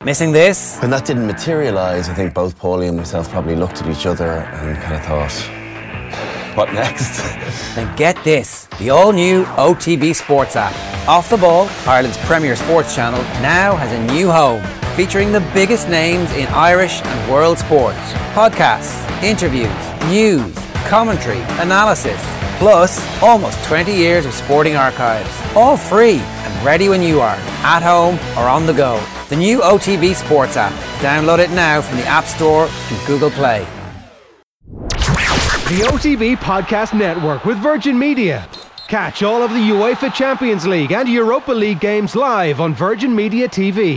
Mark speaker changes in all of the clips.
Speaker 1: Missing this?
Speaker 2: When that didn't materialise, I think both Paulie and myself probably looked at each other and kind of thought, what next?
Speaker 1: Then get this, the all-new OTB Sports app. Off the Ball, Ireland's premier sports channel, now has a new home, featuring the biggest names in Irish and world sports. Podcasts, interviews, news, commentary, analysis, plus almost 20 years of sporting archives. All free and ready when you are, at home or on the go. The new OTB Sports app. Download it now from the App Store and Google Play.
Speaker 3: The OTB Podcast Network with Virgin Media. Catch all of the UEFA Champions League and Europa League games live on Virgin Media TV.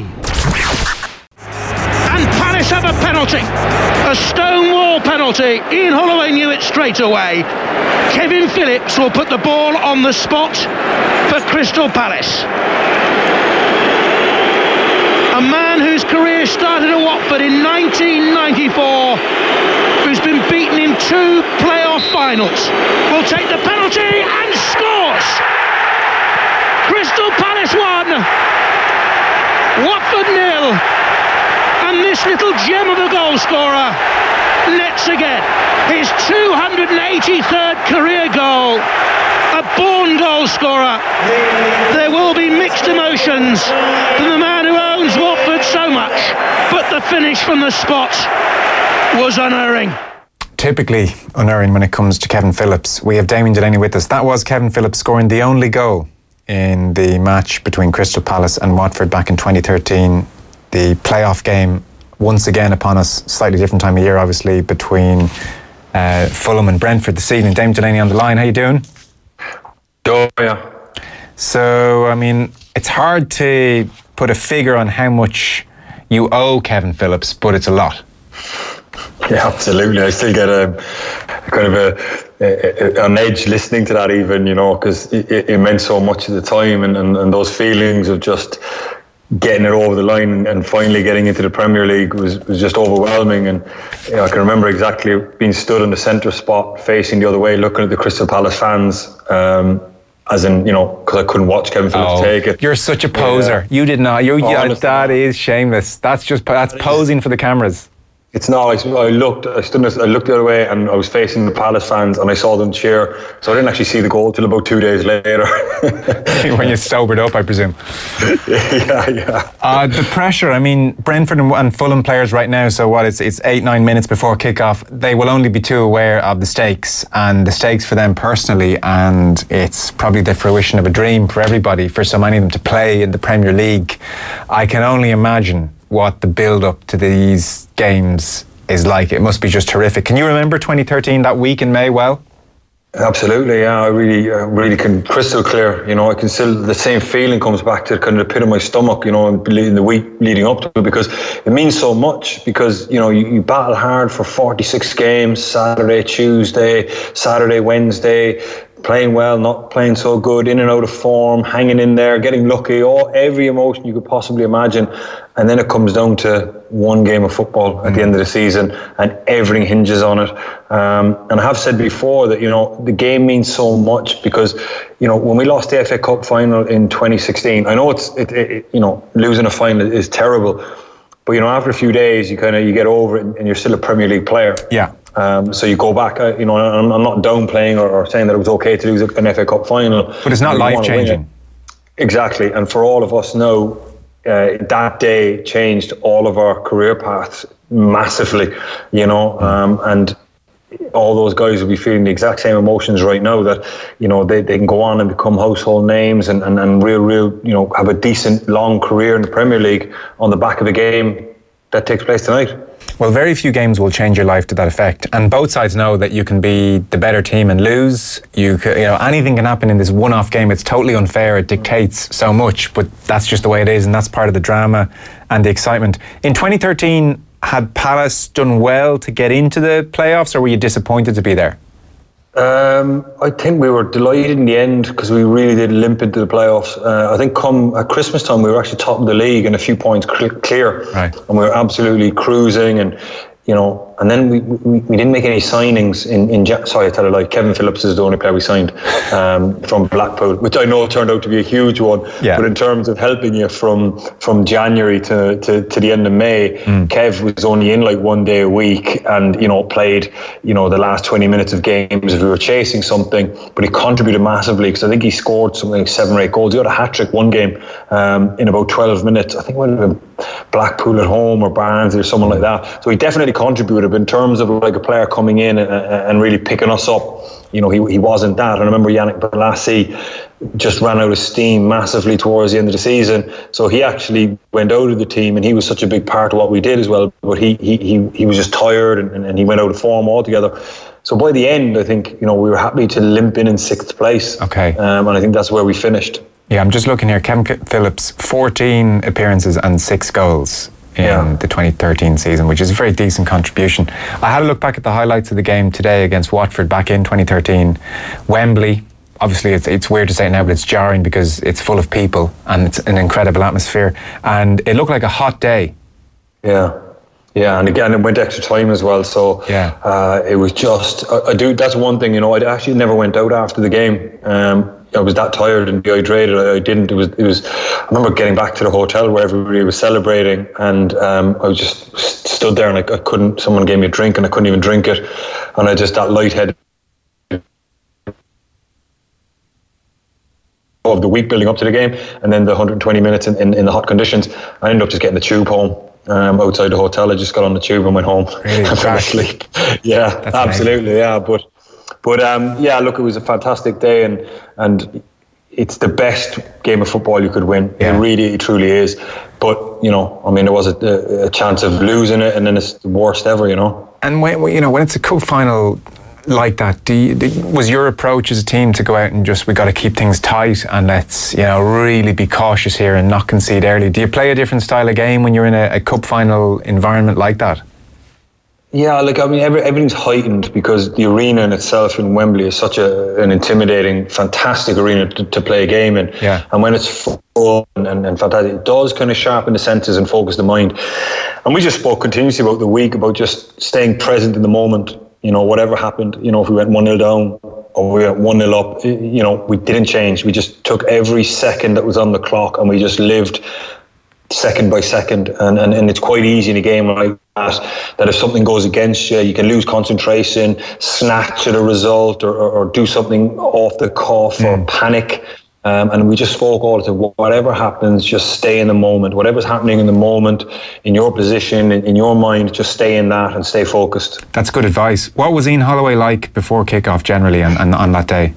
Speaker 4: And Palace have a penalty. A stonewall penalty. Ian Holloway knew it straight away. Kevin Phillips will put the ball on the spot for Crystal Palace. A man whose career started at Watford in 1994, who's been beaten in 2 playoff finals, will take the penalty and scores! Crystal Palace 1, Watford 0, and this little gem of a goal scorer nets again. His 283rd career goal. A born goal scorer. There will be mixed emotions from the man who owns Watford so much, but the finish from the spot was unerring.
Speaker 5: Typically unerring when it comes to Kevin Phillips. We have Damien Delaney with us. That was Kevin Phillips scoring the only goal in the match between Crystal Palace and Watford back in 2013. The playoff game once again upon us, slightly different time of year obviously, between Fulham and Brentford this evening. Damien Delaney on the line, how you doing?
Speaker 6: Oh, yeah.
Speaker 5: So, I mean, it's hard to put a figure on how much you owe Kevin Phillips, but it's a lot.
Speaker 6: Yeah, absolutely. I still get a kind of an edge listening to that even, you know, because it meant so much at the time, and those feelings of just getting it over the line and finally getting into the Premier League was just overwhelming. And you know, I can remember exactly being stood in the centre spot facing the other way, looking at the Crystal Palace fans, as in, you know, because I couldn't watch Kevin Phillips take it.
Speaker 5: You're such a poser. You did not. That is shameless. That's posing for the cameras.
Speaker 6: It's not. I looked the other way, and I was facing the Palace fans, and I saw them cheer. So I didn't actually see the goal till about 2 days later.
Speaker 5: When you sobered up, I presume.
Speaker 6: Yeah.
Speaker 5: The pressure. I mean, Brentford and Fulham players right now. So what? It's 8-9 minutes before kick-off. They will only be too aware of the stakes, and the stakes for them personally. And it's probably the fruition of a dream for everybody. For so many of them to play in the Premier League, I can only imagine what the build-up to these games is like. It must be just horrific. Can you remember 2013, that week in May well?
Speaker 6: Absolutely, yeah. I really can, crystal clear. You know, I can still, the same feeling comes back to kind of the pit of my stomach, you know, in the week leading up to it, because it means so much. Because, you know, you battle hard for 46 games, Saturday, Tuesday, Saturday, Wednesday, playing well, not playing so good, in and out of form, hanging in there, getting lucky, every emotion you could possibly imagine. And then it comes down to one game of football at the end of the season, and everything hinges on it. And I have said before that, you know, the game means so much because, you know, when we lost the FA Cup final in 2016, I know you know, losing a final is terrible, but, you know, after a few days, you get over it, and you're still a Premier League player.
Speaker 5: Yeah.
Speaker 6: So you go back, you know, I'm not downplaying or saying that it was okay to lose an FA Cup final.
Speaker 5: But it's not life-changing.
Speaker 6: Exactly. And for all of us now, that day changed all of our career paths massively, you know, and all those guys will be feeling the exact same emotions right now, that, you know, they can go on and become household names and real, you know, have a decent long career in the Premier League on the back of a game that takes place tonight.
Speaker 5: Well, very few games will change your life to that effect, and both sides know that you can be the better team and lose. You know, anything can happen in this one-off game. It's totally unfair. It dictates so much, but that's just the way it is, and that's part of the drama and the excitement. In 2013, had Palace done well to get into the playoffs, or were you disappointed to be there?
Speaker 6: I think we were delighted in the end because we really did limp into the playoffs. I think come at Christmas time we were actually top of the league and a few points clear,
Speaker 5: right.
Speaker 6: And we were absolutely cruising, and and then we didn't make any signings sorry, I tell a lie. Kevin Phillips is the only player we signed from Blackpool, which I know turned out to be a huge one. Yeah. But in terms of helping you from January to the end of May, Kev was only in like 1 day a week, and played the last 20 minutes of games if we were chasing something. But he contributed massively, because I think he scored something like 7 or 8 goals. He got a hat-trick one game in about 12 minutes. I think it might have been Blackpool at home or Barnsley or someone like that. So he definitely contributed. But in terms of like a player coming in and really picking us up, he wasn't that. And I remember Yannick Bolasie just ran out of steam massively towards the end of the season. So he actually went out of the team, and he was such a big part of what we did as well. But he was just tired, and he went out of form altogether. So by the end, I think we were happy to limp in 6th place.
Speaker 5: Okay.
Speaker 6: And I think that's where we finished.
Speaker 5: Yeah, I'm just looking here. Kevin Phillips, 14 appearances and 6 goals in the 2013 season, which is a very decent contribution. I had a look back at the highlights of the game today against Watford back in 2013. Wembley, obviously it's weird to say it now, but it's jarring because it's full of people and it's an incredible atmosphere, and it looked like a hot day.
Speaker 6: Yeah, and again, it went extra time as well. So it was just, that's one thing, I actually never went out after the game. I was that tired and dehydrated. I didn't. It was. I remember getting back to the hotel where everybody was celebrating, and I was just stood there, and I couldn't. Someone gave me a drink, and I couldn't even drink it, and I just that lightheaded of the week building up to the game, and then the 120 minutes in the hot conditions. I ended up just getting the tube home. Outside the hotel, I just got on the tube and went home.
Speaker 5: Really?
Speaker 6: And fell asleep. Yeah, that's absolutely. Amazing. Yeah, but look, it was a fantastic day, and it's the best game of football you could win. Yeah. It truly is. But there was a chance of losing it, and then it's the worst ever.
Speaker 5: And when it's a cup final like that, was your approach as a team to go out and we got to keep things tight and let's really be cautious here and not concede early? Do you play a different style of game when you're in a cup final environment like that?
Speaker 6: Yeah, everything's heightened because the arena in itself in Wembley is such an intimidating, fantastic arena to play a game in.
Speaker 5: Yeah.
Speaker 6: And when it's full and fantastic, it does kind of sharpen the senses and focus the mind. And we just spoke continuously about the week, about just staying present in the moment. Whatever happened, if we went 1-0 down or we went 1-0 up, we didn't change. We just took every second that was on the clock and we just lived second by second, and it's quite easy in a game like that if something goes against you, you can lose concentration, snatch at a result, or do something off the cuff or panic. And we just spoke all the time, whatever happens, just stay in the moment. Whatever's happening in the moment, in your position, in your mind, just stay in that and stay focused.
Speaker 5: That's good advice. What was Ian Holloway like before kickoff generally and on that day?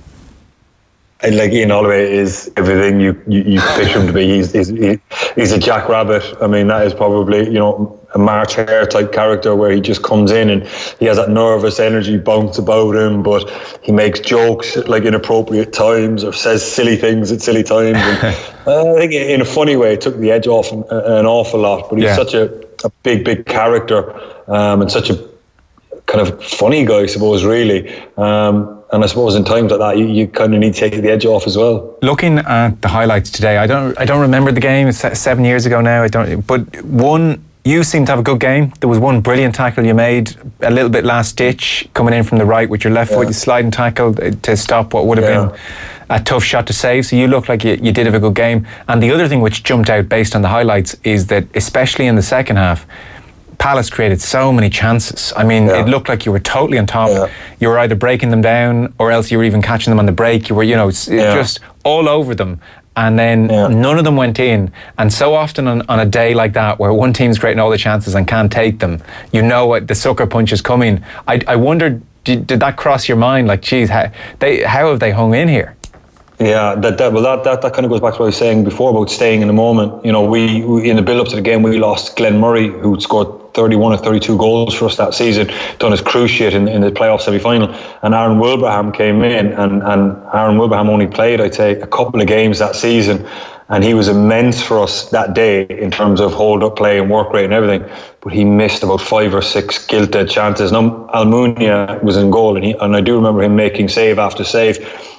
Speaker 6: Ian Holloway is everything you picture him to be. He's a jackrabbit. That is probably a March Hare type character where he just comes in and he has that nervous energy bounce about him, but he makes jokes at inappropriate times or says silly things at silly times. And I think in a funny way it took the edge off an awful lot. But he's such a big character and such a kind of funny guy, I suppose, really. And I suppose in times like that, you kind of need to take the edge off as well. Looking
Speaker 5: at the highlights today, I don't remember the game. It's 7 years ago now. But you seem to have a good game. There was one brilliant tackle you made, a little bit last ditch, coming in from the right with your left foot, you sliding tackle to stop what would have been a tough shot to save. So you looked like you did have a good game. And the other thing which jumped out based on the highlights is that, especially in the second half, Palace created so many chances. It looked like you were totally on top. Yeah. You were either breaking them down or else you were even catching them on the break. You were, just all over them. And then none of them went in. And so often on a day like that, where one team's creating all the chances and can't take them, what the sucker punch is coming. I wondered, did that cross your mind? Like, geez, how have they hung in here?
Speaker 6: Yeah, that kind of goes back to what I was saying before about staying in the moment. We in the build up to the game, we lost Glenn Murray, who scored 31 or 32 goals for us that season, done his cruciate in the playoff semi-final, and Aaron Wilbraham came in, and Aaron Wilbraham only played, I'd say, a couple of games that season, and he was immense for us that day in terms of hold-up play and work rate and everything, but he missed about 5 or 6 gilt-edged chances. Now, Almunia was in goal, and I do remember him making save after save,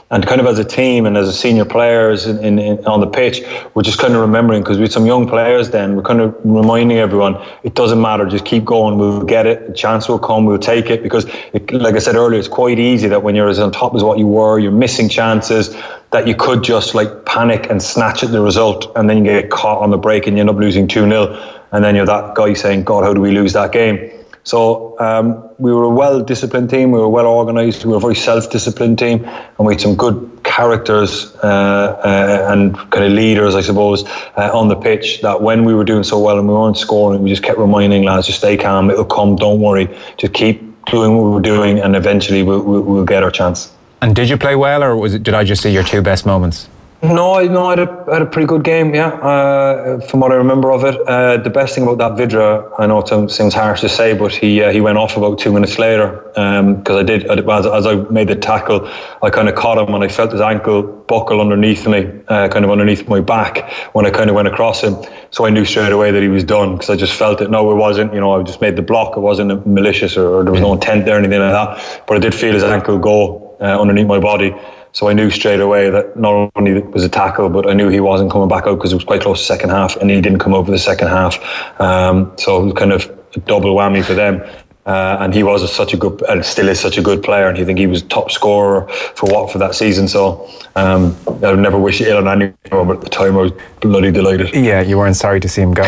Speaker 6: And kind of as a team and as a senior players on the pitch, we're just kind of remembering, because we had some young players then, we're kind of reminding everyone, it doesn't matter, just keep going, we'll get it, a chance will come, we'll take it, because like I said earlier, it's quite easy that when you're as on top as what you were, you're missing chances, that you could just like panic and snatch at the result, and then you get caught on the break and you end up losing 2-0, and then you're that guy saying, God, how do we lose that game? So we were a well-disciplined team, we were well-organised, we were a very self-disciplined team, and we had some good characters and kind of leaders, I suppose, on the pitch, that when we were doing so well and we weren't scoring, we just kept reminding lads, just stay calm, it'll come, don't worry, just keep doing what we're doing, and eventually we'll get our chance. And
Speaker 5: did you play well, or did I just see your two best moments?
Speaker 6: No, I had a pretty good game, yeah. From what I remember of it, the best thing about that Vydra, I know it sounds harsh to say, but he went off about 2 minutes later, because as I made the tackle, I kind of caught him and I felt his ankle buckle underneath me, kind of underneath my back when I kind of went across him. So I knew straight away that he was done, because I just felt it. No, it wasn't. I just made the block. It wasn't malicious or there was no intent there or anything like that. But I did feel his ankle go underneath my body. So I knew straight away that not only was a tackle, but I knew he wasn't coming back out, because it was quite close to the second half, and he didn't come out for the second half. So it was kind of a double whammy for them. And he was such a good, and still is such a good player. And I think he was top scorer for Watford that season. So I would never wish it ill on anyone, but at the time I was bloody delighted.
Speaker 5: Yeah, you weren't sorry to see him go.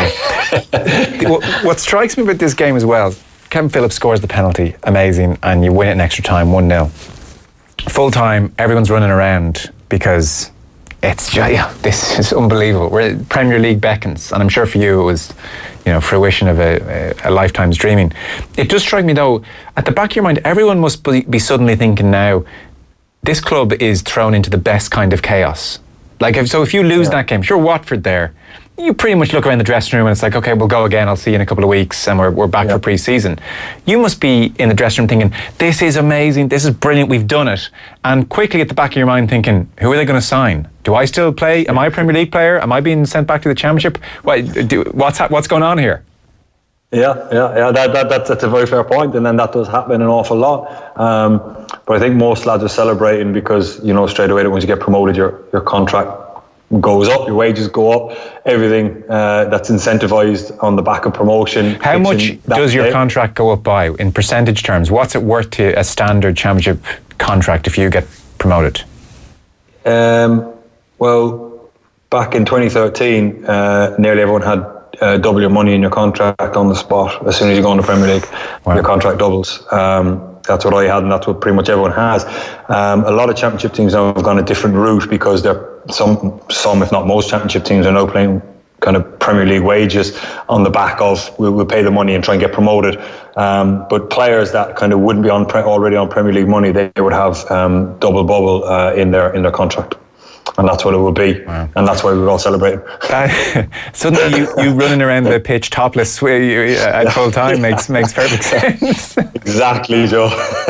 Speaker 5: What strikes me about this game as well, Kevin Phillips scores the penalty, amazing, and you win it in extra time, 1-0. Full time, everyone's running around because it's this is unbelievable. We're Premier League beckons, and I'm sure for you it was, fruition of a lifetime's dreaming. It does strike me though, at the back of your mind, everyone must be suddenly thinking now, this club is thrown into the best kind of chaos. If you lose that game, sure, Watford there, you pretty much look around the dressing room and it's like, okay, we'll go again, I'll see you in a couple of weeks, and we're back for pre-season. You must be in the dressing room thinking, this is amazing, this is brilliant, we've done it. And quickly at the back of your mind thinking, who are they going to sign? Do I still play? Am I a Premier League player? Am I being sent back to the Championship? What's going on here?
Speaker 6: Yeah. That's a very fair point, and then that does happen an awful lot. But I think most lads are celebrating because straight away that once you get promoted, your contract goes up, your wages go up, everything that's incentivized on the back of promotion.
Speaker 5: How much does your contract go up by in percentage terms? What's it worth to a standard Championship contract if you get promoted?
Speaker 6: Well, back in 2013, nearly everyone had double your money in your contract on the spot as soon as you go in the Premier League. Wow. Your contract doubles. That's what I had, and that's what pretty much everyone has. A lot of Championship teams now have gone a different route, because they're some if not most Championship teams are now playing kind of Premier League wages on the back of we'll pay the money and try and get promoted. But players that kind of wouldn't be already on Premier League money, they would have double bubble in their contract. And that's what it will be. Wow. And that's why we're all celebrating.
Speaker 5: Suddenly you running around the pitch topless at full time makes perfect sense.
Speaker 6: Exactly, Joe.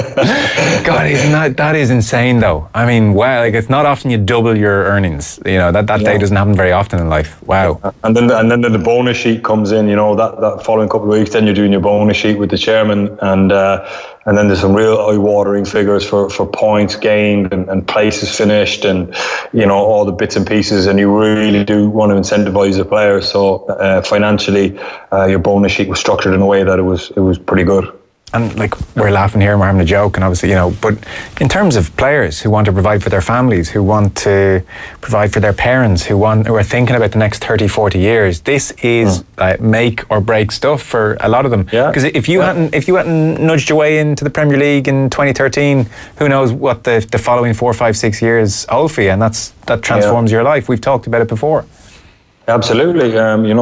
Speaker 5: God, that is insane though. I mean, wow, it's not often you double your earnings. That day doesn't happen very often in life. Wow.
Speaker 6: And then the bonus sheet comes in, that following couple of weeks, then you're doing your bonus sheet with the chairman, and then there's some real eye-watering figures for points gained and places finished, and all the bits and pieces, and you really do want to incentivize the players. So financially, your bonus sheet was structured in a way that it was pretty good.
Speaker 5: And we're laughing here and we're having a joke, and obviously, but in terms of players who want to provide for their families, who want to provide for their parents, who are thinking about the next 30, 40 years, this is make or break stuff for a lot of them. Because if you hadn't nudged your way into the Premier League in 2013, who knows what the following 4, 5, 6 years hold for you, and that transforms your life. We've talked about it before.
Speaker 6: Absolutely.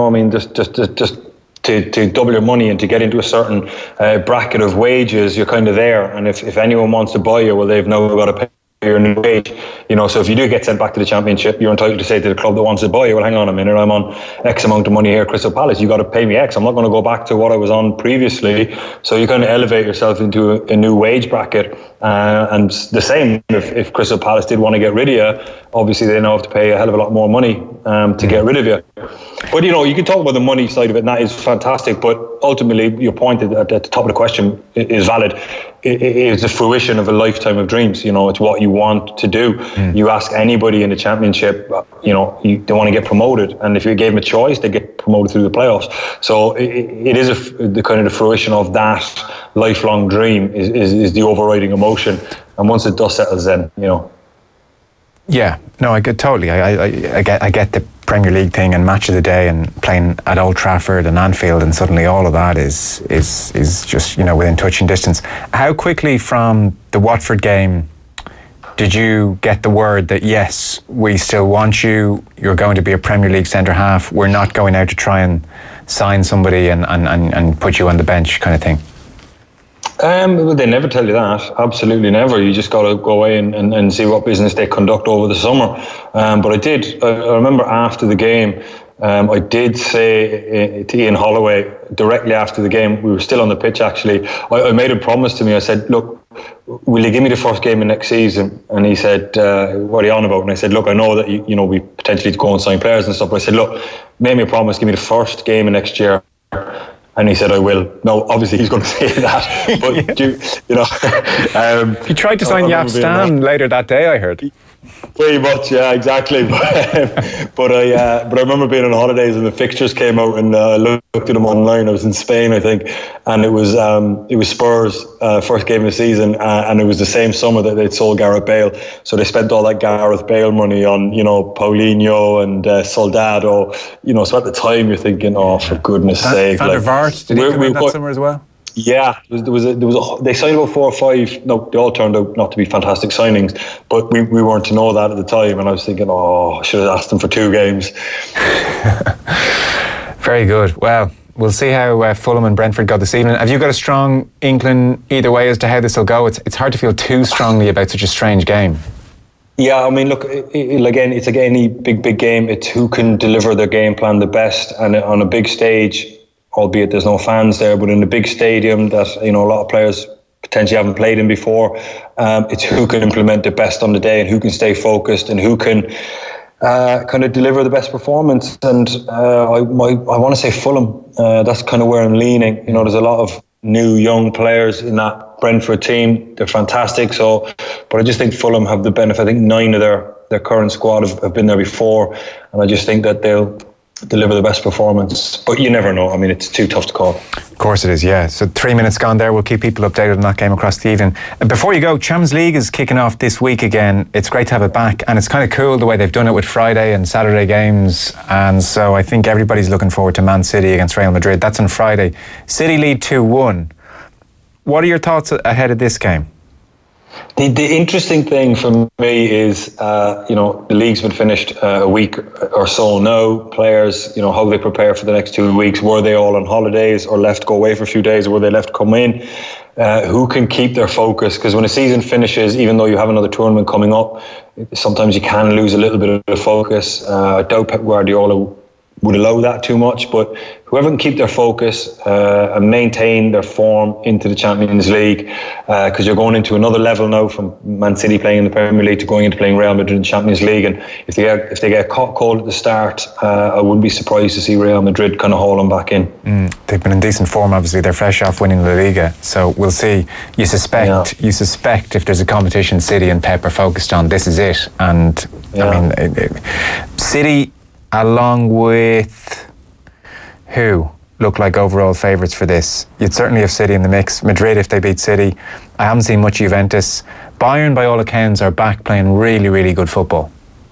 Speaker 6: Just to double your money and to get into a certain bracket of wages, you're kind of there. And if anyone wants to buy you, well, they've now got to pay your new wage. So if you do get sent back to the Championship, you're entitled to say to the club that wants to buy you, well, hang on a minute, I'm on X amount of money here at Crystal Palace, you got to pay me X. I'm not going to go back to what I was on previously. So you kind of elevate yourself into a new wage bracket. And the same, if Crystal Palace did want to get rid of you, obviously they now have to pay a hell of a lot more money to get rid of you. But you can talk about the money side of it, and that is fantastic. But ultimately, your point at the top of the question is valid. It is the fruition of a lifetime of dreams. It's what you want to do. You ask anybody in the Championship, they want to get promoted, and if you gave them a choice, they get promoted through the playoffs. So it is the kind of the fruition of that lifelong dream is the overriding emotion. And once the dust settles, then
Speaker 5: Yeah, no, I get totally. I get the Premier League thing and match of the day and playing at Old Trafford and Anfield, and suddenly all of that is just within touching distance. How quickly from the Watford game did you get the word that yes, we still want you? You're going to be a Premier League centre half. We're not going out to try and sign somebody and put you on the bench, kind of thing.
Speaker 6: Well, they never tell you that. Absolutely never. You just got to go away and see what business they conduct over the summer. But I remember after the game, I did say to Ian Holloway directly after the game, we were still on the pitch actually, I made a promise to me. I said, look, will you give me the first game of next season? And he said, what are you on about? And I said, look, I know that we potentially go and sign players and stuff, but I said, look, make me a promise, give me the first game of next year. And he said, I will. No, obviously he's going to say that. But,
Speaker 5: he tried to sign Jaap Stam later that day, I heard.
Speaker 6: Pretty much, yeah, exactly. But I remember being on holidays and the fixtures came out, and I looked at them online. I was in Spain, I think, and it was Spurs' first game of the season, and it was the same summer that they'd sold Gareth Bale. So they spent all that Gareth Bale money on, Paulinho and Soldado. So at the time you're thinking, oh, for goodness sake,
Speaker 5: Van der Vaart, did he come in that summer as well?
Speaker 6: Yeah, they signed about 4 or 5. No, they all turned out not to be fantastic signings, but we weren't to know that at the time. And I was thinking, I should have asked them for 2 games.
Speaker 5: Very good. Well, we'll see how Fulham and Brentford go this evening. Have you got a strong inkling either way as to how this will go? It's hard to feel too strongly about such a strange game.
Speaker 6: Yeah, I mean, look, again, it's like any big game. It's who can deliver their game plan the best, and on a big stage, albeit there's no fans there, but in a big stadium that a lot of players potentially haven't played in before, it's who can implement the best on the day and who can stay focused and who can kind of deliver the best performance. And I want to say Fulham. That's kind of where I'm leaning. There's a lot of new young players in that Brentford team. They're fantastic. But I just think Fulham have the benefit. I think 9 of their current squad have been there before, and I just think that they'll deliver the best performance, but you never know. I mean, it's too tough to call.
Speaker 5: Of course it is, yeah. So 3 minutes gone there. We'll keep people updated on that game across the evening. Before you go, Champions League is kicking off this week again. It's great to have it back, and it's kind of cool the way they've done it with Friday and Saturday games. And so I think everybody's looking forward to Man City against Real Madrid. That's on Friday. City lead 2-1. What are your thoughts ahead of this game?
Speaker 6: The interesting thing for me is, the league's been finished a week or so now. Players, how they prepare for the next 2 weeks. Were they all on holidays or left to go away for a few days, or were they left to come in? Who can keep their focus? Because when a season finishes, even though you have another tournament coming up, sometimes you can lose a little bit of focus. I doubt Pep Guardiola would allow that too much, but whoever can keep their focus and maintain their form into the Champions League, because you're going into another level now from Man City playing in the Premier League to going into playing Real Madrid in the Champions League. And if they get caught cold at the start, I wouldn't be surprised to see Real Madrid kind of haul them back in.
Speaker 5: They've been in decent form, obviously. They're fresh off winning La Liga, so we'll see. You suspect if there's a competition City and Pep are focused on, this is it. And I mean, City, along with who look like overall favourites for this? You'd certainly have City in the mix. Madrid, if they beat City. I haven't seen much Juventus. Bayern, by all accounts, are back playing really, really good football.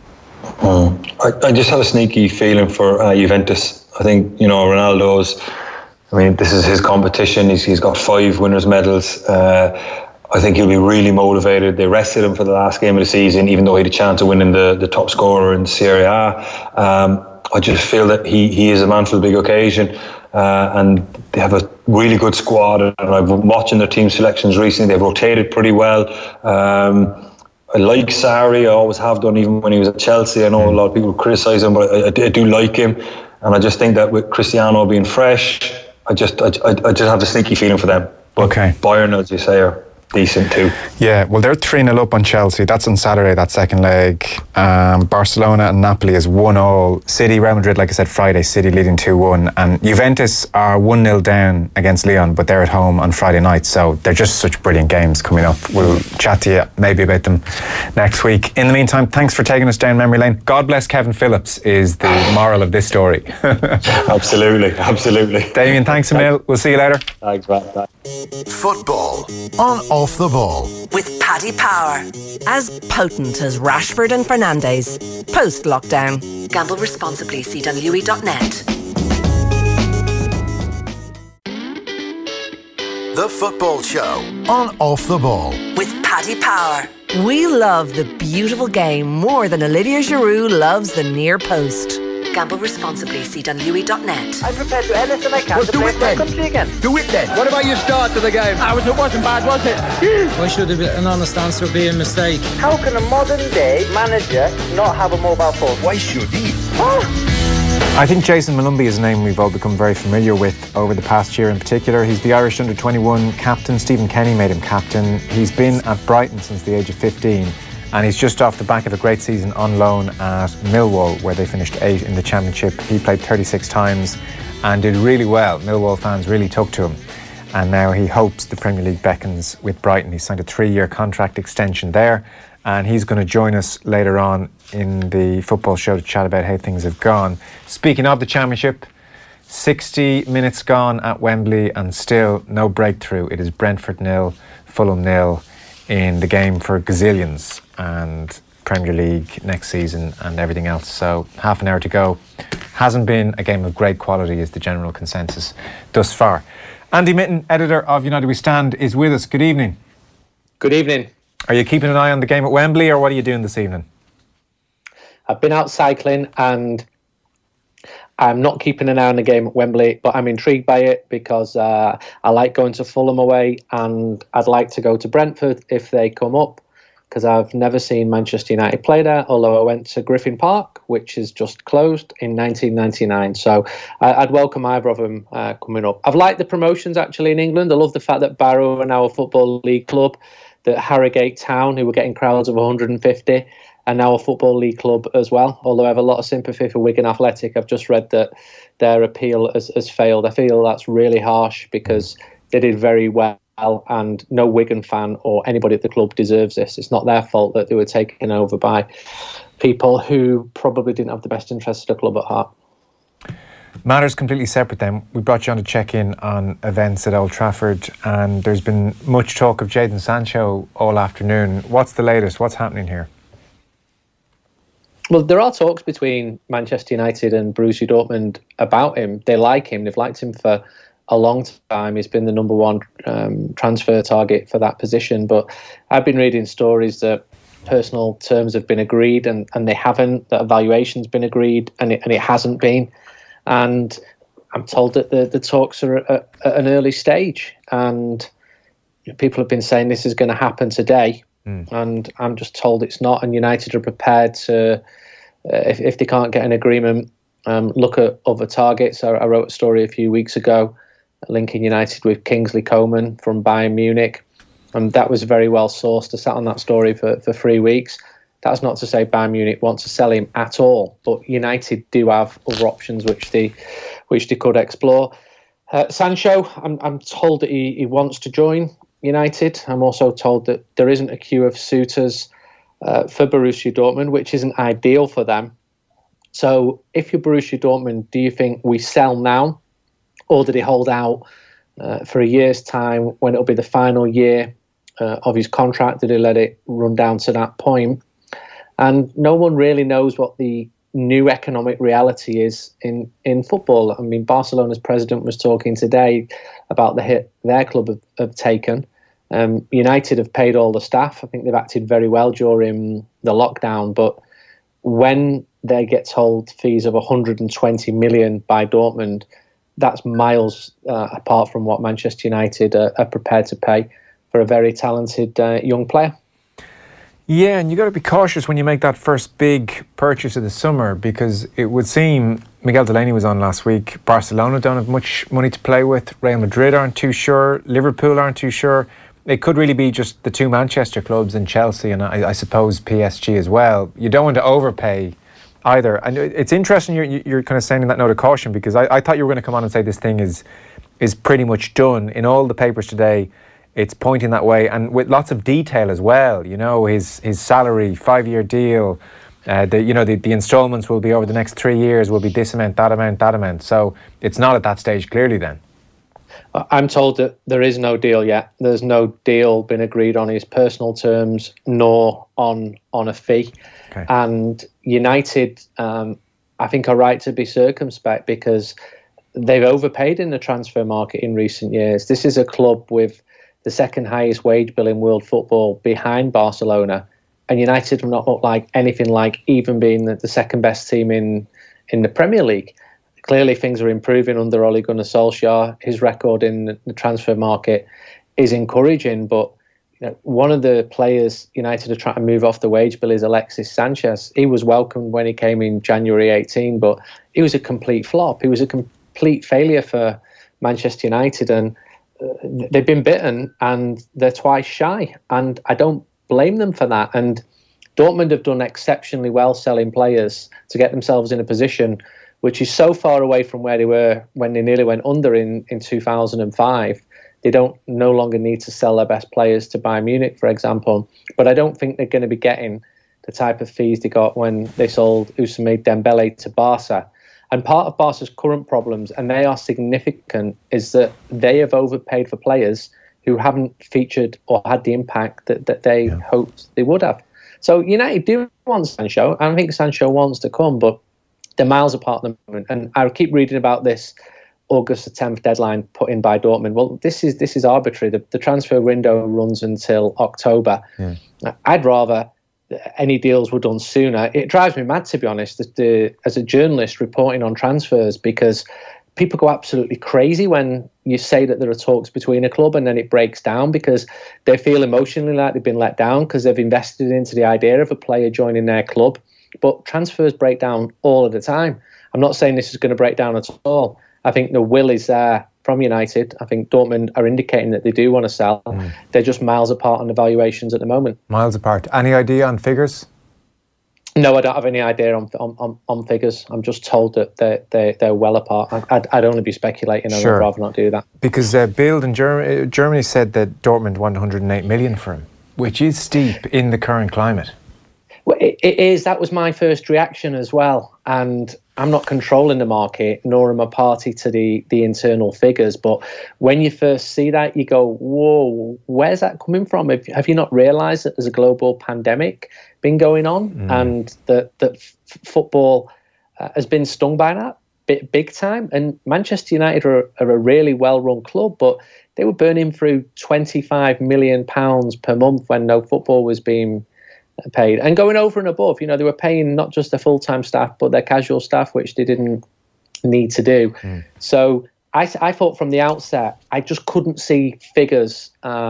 Speaker 6: I just have a sneaky feeling for Juventus. I think, Ronaldo's, this is his competition. He's got 5 winners' medals. I think he'll be really motivated. They rested him for the last game of the season, even though he had a chance of winning the top scorer in Serie A. I just feel that he is a man for the big occasion, and they have a really good squad. And I've been watching their team selections recently. They've rotated pretty well. I like Sarri. I always have done, even when he was at Chelsea. I know a lot of people criticise him, but I do like him. And I just think that with Cristiano being fresh, I just have a sneaky feeling for them. But
Speaker 5: okay.
Speaker 6: Bayern, as you say, are decent too.
Speaker 5: Yeah, well, they're 3-0 up on Chelsea. That's on Saturday, that second leg. Barcelona and Napoli is 1-1. City, Real Madrid, like I said, Friday, City leading 2-1. And Juventus are 1-0 down against Lyon, but they're at home on Friday night. So they're just such brilliant games coming up. We'll chat to you maybe about them next week. In the meantime, thanks for taking us down memory lane. God bless Kevin Phillips is the moral of this story.
Speaker 6: Absolutely.
Speaker 5: Damien, thanks a mil. We'll see you later.
Speaker 6: Thanks, man.
Speaker 7: Football on Off the Ball.
Speaker 8: With Paddy Power. As potent as Rashford and Fernandes. Post-lockdown. Gamble responsibly. CWE.net.
Speaker 7: The Football Show on Off the Ball.
Speaker 8: With Paddy Power. We love the beautiful game more than Olivier Giroud loves the near post. Gamble responsibly. CWE.net.
Speaker 9: I'm prepared to do anything I can to play for my country again.
Speaker 10: Do it then. What about your start to the game?
Speaker 9: It wasn't bad, was it?
Speaker 11: Why should an honest answer be a mistake?
Speaker 9: How can a modern day manager not have a mobile phone?
Speaker 10: Why should he?
Speaker 5: I think Jason Malumbi is a name we've all become very familiar with over the past year in particular. He's the Irish under-21 captain. Stephen Kenny made him captain. He's been at Brighton since the age of 15. And he's just off the back of a great season on loan at Millwall, where they finished 8th in the Championship. He played 36 times and did really well. Millwall fans really took to him. And now he hopes the Premier League beckons with Brighton. He signed a 3-year contract extension there. And he's going to join us later on in the Football Show to chat about how things have gone. Speaking of the Championship, 60 minutes gone at Wembley and still no breakthrough. It is Brentford 0, Fulham 0 in the game for gazillions and Premier League next season and everything else. So half an hour to go. Hasn't been a game of great quality is the general consensus thus far. Andy Mitten, editor of United We Stand, is with us. Good evening.
Speaker 12: Good evening.
Speaker 5: Are you keeping an eye on the game at Wembley, or what are you doing this evening?
Speaker 12: I've been out cycling and I'm not keeping an eye on the game at Wembley, but I'm intrigued by it because I like going to Fulham away and I'd like to go to Brentford if they come up, because I've never seen Manchester United play there, although I went to Griffin Park, which is just closed, in 1999. So I'd welcome either of them coming up. I've liked the promotions actually in England. I love the fact that Barrow are now a Football League club, that Harrogate Town, who were getting crowds of 150, are now a Football League club as well. Although I have a lot of sympathy for Wigan Athletic. I've just read that their appeal has failed. I feel that's really harsh because they did very well and no Wigan fan or anybody at the club deserves this. It's not their fault that they were taken over by people who probably didn't have the best interests of the club at heart.
Speaker 5: Matters completely separate then. We brought you on to check in on events at Old Trafford and there's been much talk of Jadon Sancho all afternoon. What's the latest? What's happening here?
Speaker 12: Well, there are talks between Manchester United and Borussia Dortmund about him. They like him. They've liked him for a long time. He's been the number one transfer target for that position. But I've been reading stories that personal terms have been agreed and they haven't, that a valuation's been agreed and it hasn't been. And I'm told that the talks are at an early stage. And people have been saying this is going to happen today. And I'm just told it's not. And United are prepared to, if they can't get an agreement, look at other targets. I wrote a story a few weeks ago linking United with Kingsley Coman from Bayern Munich. And that was very well sourced. I sat on that story for 3 weeks. That's not to say Bayern Munich want to sell him at all, but United do have other options which they could explore. Sancho, I'm told that he wants to join United. I'm also told that there isn't a queue of suitors for Borussia Dortmund, which isn't ideal for them. So if you're Borussia Dortmund, do you think we sell now, or do they hold out for a year's time when it'll be the final year of his contract? Do they let it run down to that point? And no one really knows what the new economic reality is in football. I mean, Barcelona's president was talking today about the hit their club have taken. United have paid all the staff. I think they've acted very well during the lockdown. But when they get told fees of 120 million by Dortmund, that's miles apart from what Manchester United are prepared to pay for a very talented young player.
Speaker 5: Yeah, and you got to be cautious when you make that first big purchase of the summer, because it would seem, Miguel Delaney was on last week, Barcelona don't have much money to play with, Real Madrid aren't too sure, Liverpool aren't too sure, it could really be just the two Manchester clubs and Chelsea, and I suppose PSG as well. You don't want to overpay either. And it's interesting you're kind of sounding that note of caution, because I thought you were going to come on and say this thing is pretty much done. In all the papers today, it's pointing that way, and with lots of detail as well. You know, his salary, 5-year deal. The instalments will be over the next 3 years. Will be this amount, that amount, that amount. So it's not at that stage clearly. Then
Speaker 12: I'm told that there is no deal yet. There's no deal been agreed on his personal terms, nor on a fee. Okay. And United, I think, are right to be circumspect, because they've overpaid in the transfer market in recent years. This is a club with the second highest wage bill in world football, behind Barcelona, and United have not looked like anything like even being the second best team in the Premier League. Clearly things are improving under Ole Gunnar Solskjaer. His record in the transfer market is encouraging, but one of the players United are trying to move off the wage bill is Alexis Sanchez. He was welcomed when he came in January 18, but he was a complete flop. He was a complete failure for Manchester United, and they've been bitten, and they're twice shy, and I don't blame them for that. And Dortmund have done exceptionally well selling players to get themselves in a position which is so far away from where they were when they nearly went under in 2005. They don't no longer need to sell their best players to Bayern Munich, for example. But I don't think they're going to be getting the type of fees they got when they sold Ousmane Dembele to Barca. And part of Barca's current problems, and they are significant, is that they have overpaid for players who haven't featured or had the impact that they hoped they would have. So United do want Sancho. I think Sancho wants to come, but they're miles apart at the moment. And I keep reading about this August the 10th deadline put in by Dortmund. Well, this is arbitrary. The transfer window runs until October. Yeah. I'd rather any deals were done sooner. It drives me mad, to be honest, as a journalist reporting on transfers, because people go absolutely crazy when you say that there are talks between a club and then it breaks down, because they feel emotionally like they've been let down because they've invested into the idea of a player joining their club. But transfers break down all of the time. I'm not saying this is going to break down at all. I think the will is there from United. I think Dortmund are indicating that they do want to sell. They're just miles apart on the valuations at the moment.
Speaker 5: Miles apart. Any idea on figures?
Speaker 12: No, I don't have any idea on figures. I'm just told that they're well apart. I'd only be speculating. I'd rather not do that.
Speaker 5: Because Bild in Germany said that Dortmund want 108 million for him, which is steep in the current climate.
Speaker 12: Well, it is. That was my first reaction as well. And I'm not controlling the market, nor am I party to the internal figures. But when you first see that, you go, whoa, where's that coming from? Have you not realised that there's a global pandemic been going on and that football has been stung by that big time? And Manchester United are a really well-run club, but they were burning through £25 million per month when no football was being paid, and going over and above. They were paying not just their full-time staff but their casual staff, which they didn't need to do. So I thought from the outset I just couldn't see figures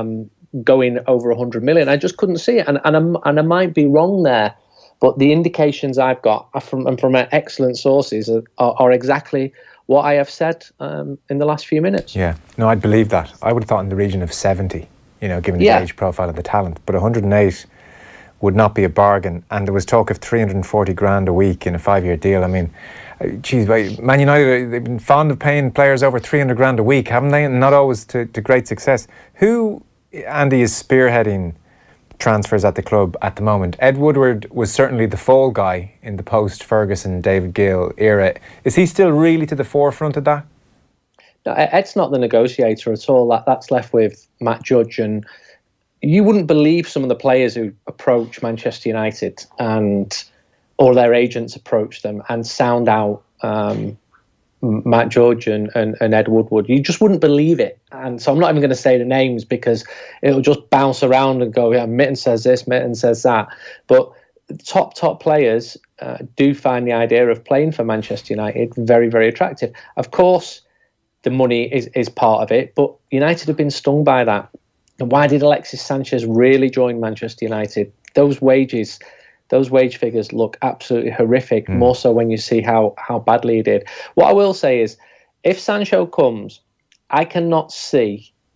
Speaker 12: going over 100 million. I just couldn't see it, and I might be wrong there, but the indications I've got are from excellent sources are exactly what I have said in the last few minutes.
Speaker 5: Yeah, no, I'd believe that. I would have thought in the region of 70, given the age profile of the talent, but 108 would not be a bargain. And there was talk of 340 grand a week in a 5-year deal. I mean, geez, Man United, they've been fond of paying players over 300 grand a week, haven't they? And not always to great success. Who, Andy, is spearheading transfers at the club at the moment? Ed Woodward was certainly the fall guy in the post-Ferguson, David Gill era. Is he still really to the forefront of that?
Speaker 12: No, Ed's not the negotiator at all. That's left with Matt Judge, and you wouldn't believe some of the players who approach Manchester United or their agents approach them and sound out Matt Judge and Ed Woodward. You just wouldn't believe it. And so I'm not even going to say the names because it'll just bounce around and go, yeah, Mitten says this, Mitten says that. But top players do find the idea of playing for Manchester United very, very attractive. Of course, the money is part of it, but United have been stung by that. And why did Alexis Sanchez really join Manchester United? Those wage figures look absolutely horrific, more so when you see how badly he did. What I will say is, if Sancho comes, I cannot see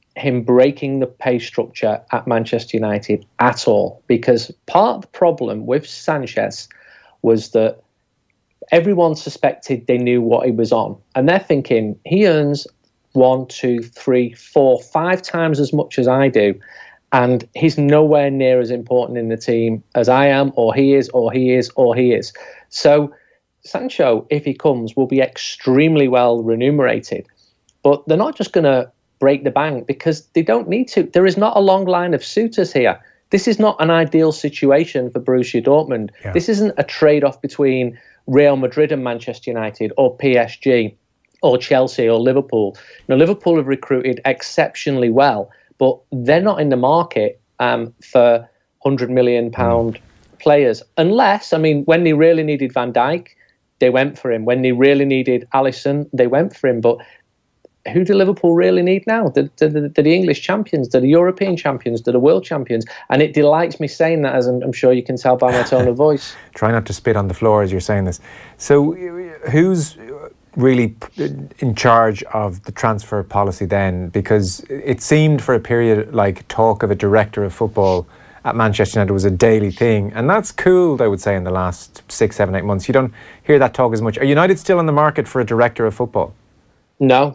Speaker 12: him breaking the pay structure at Manchester United at all, because part of the problem with Sanchez was that everyone suspected they knew what he was on, and they're thinking he earns 1, 2, 3, 4, 5 times as much as I do, and he's nowhere near as important in the team as I am, or he is, or he is, or he is. So Sancho, if he comes, will be extremely well remunerated, but they're not just going to break the bank because they don't need to. There is not a long line of suitors here. This is not an ideal situation for Borussia Dortmund. Yeah. This isn't a trade-off between Real Madrid and Manchester United, or PSG, or Chelsea, or Liverpool. Liverpool have recruited exceptionally well, but they're not in the market for £100 million players. Unless, when they really needed Van Dijk, they went for him. When they really needed Alisson, they went for him. But who do Liverpool really need now? The English champions, the European champions, the world champions. And it delights me saying that, as I'm sure you can tell by my tone of voice.
Speaker 5: Try not to spit on the floor as you're saying this. So who's really in charge of the transfer policy then? Because it seemed for a period like talk of a director of football at Manchester United was a daily thing, and that's cooled, I would say, in the last 6, 7, 8 months. You don't hear that talk as much. Are United still on the market for a director of football?
Speaker 12: No.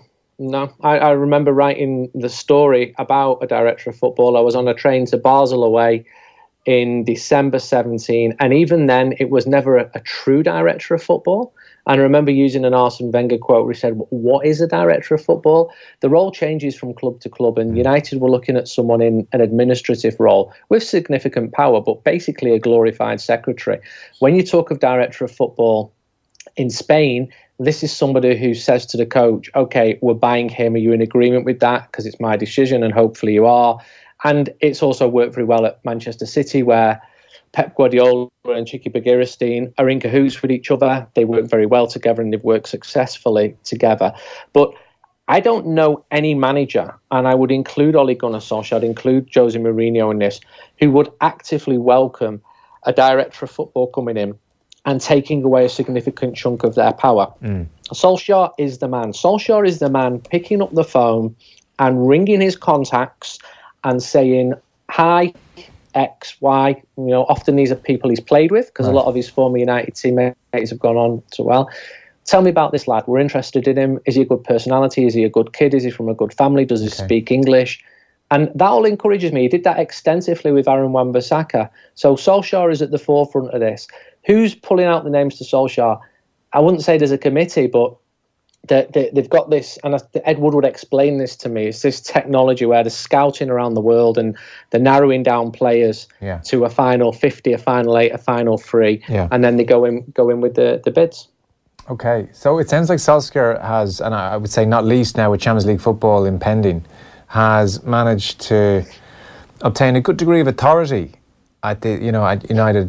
Speaker 12: I remember writing the story about a director of football. I was on a train to Basel away in December 17, and even then it was never a true director of football. And I remember using an Arsene Wenger quote where he said, what is a director of football? The role changes from club to club, and United were looking at someone in an administrative role with significant power, but basically a glorified secretary. When you talk of director of football in Spain, this is somebody who says to the coach, okay, we're buying him. Are you in agreement with that? Because it's my decision, and hopefully you are. And it's also worked very well at Manchester City, where Pep Guardiola and Chiqui Begiristain are in cahoots with each other. They work very well together, and they've worked successfully together. But I don't know any manager, and I would include Ole Gunnar Solskjaer, I'd include Jose Mourinho in this, who would actively welcome a director of football coming in and taking away a significant chunk of their power. Solskjaer is the man. Solskjaer is the man picking up the phone and ringing his contacts and saying, hi, X, Y. Often these are people he's played with, because a lot of his former United teammates have gone on to well. Tell me about this lad. We're interested in him. Is he a good personality? Is he a good kid? Is he from a good family? Does he speak English? And that all encourages me. He did that extensively with Aaron Wan-Bissaka. So Solskjaer is at the forefront of this. Who's pulling out the names to Solskjaer? I wouldn't say there's a committee, but they've got this, and Ed Woodward explained this to me. It's this technology where they're scouting around the world and they're narrowing down players to a final 50, a final 8, a final 3, and then they go in with the bids.
Speaker 5: Okay, so it sounds like Solskjaer has, and I would say not least now with Champions League football impending, has managed to obtain a good degree of authority at United.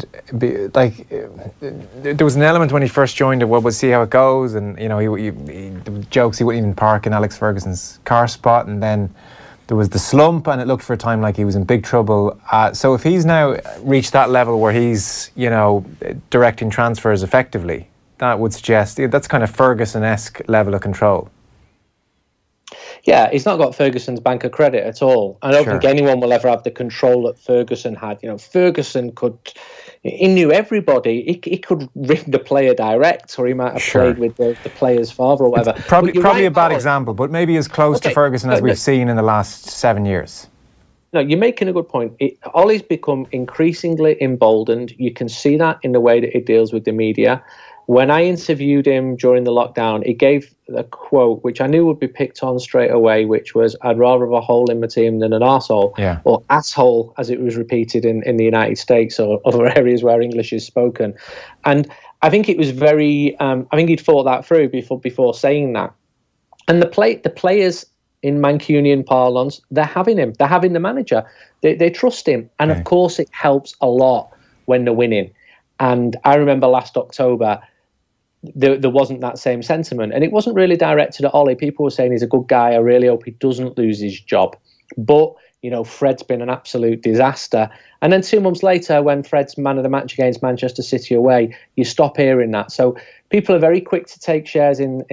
Speaker 5: There was an element when he first joined it, well, we'll see how it goes, and the jokes he wouldn't even park in Alex Ferguson's car spot, and then there was the slump, and it looked for a time like he was in big trouble. So if he's now reached that level where he's directing transfers effectively, that would suggest that's kind of Ferguson-esque level of control.
Speaker 12: Yeah, he's not got Ferguson's bank of credit at all. I don't think anyone will ever have the control that Ferguson had. Ferguson he knew everybody. He could ring the player direct, or he might have played with the player's father or whatever.
Speaker 5: It's probably a bad example, but maybe as close to Ferguson as we've seen in the last 7 years.
Speaker 12: No, you're making a good point. Ollie's become increasingly emboldened. You can see that in the way that he deals with the media. When I interviewed him during the lockdown, he gave a quote which I knew would be picked on straight away, which was, I'd rather have a hole in my team than an arsehole, or asshole, as it was repeated in the United States or other areas where English is spoken. And I think it was very, I think he'd thought that through before saying that. And the players in Mancunian parlance, they're having him. They're having the manager. They trust him. And of course, it helps a lot when they're winning. And I remember last October, there wasn't that same sentiment. And it wasn't really directed at Ollie. People were saying he's a good guy. I really hope he doesn't lose his job. But, Fred's been an absolute disaster. And then 2 months later, when Fred's man of the match against Manchester City away, you stop hearing that. So people are very quick to take shares in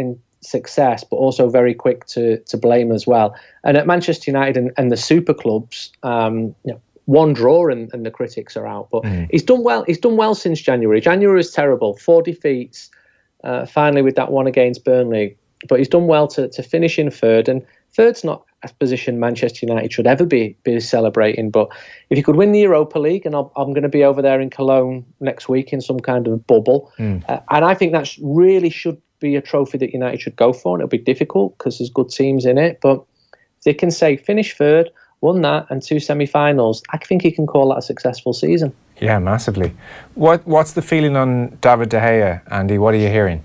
Speaker 12: success, but also very quick to blame as well. And at Manchester United and the super clubs, one draw and the critics are out. But he's done well. He's done well since January. January was terrible. 4 defeats, finally with that one against Burnley. But he's done well to finish in third. And third's not a position Manchester United should ever be celebrating. But if you could win the Europa League, and I'm going to be over there in Cologne next week in some kind of bubble, and I think that really should be a trophy that United should go for. And it'll be difficult because there's good teams in it. But if they can say finish third, won that, and 2 semi-finals, I think he can call that a successful season.
Speaker 5: Yeah, massively. What's the feeling on David De Gea, Andy? What are you hearing?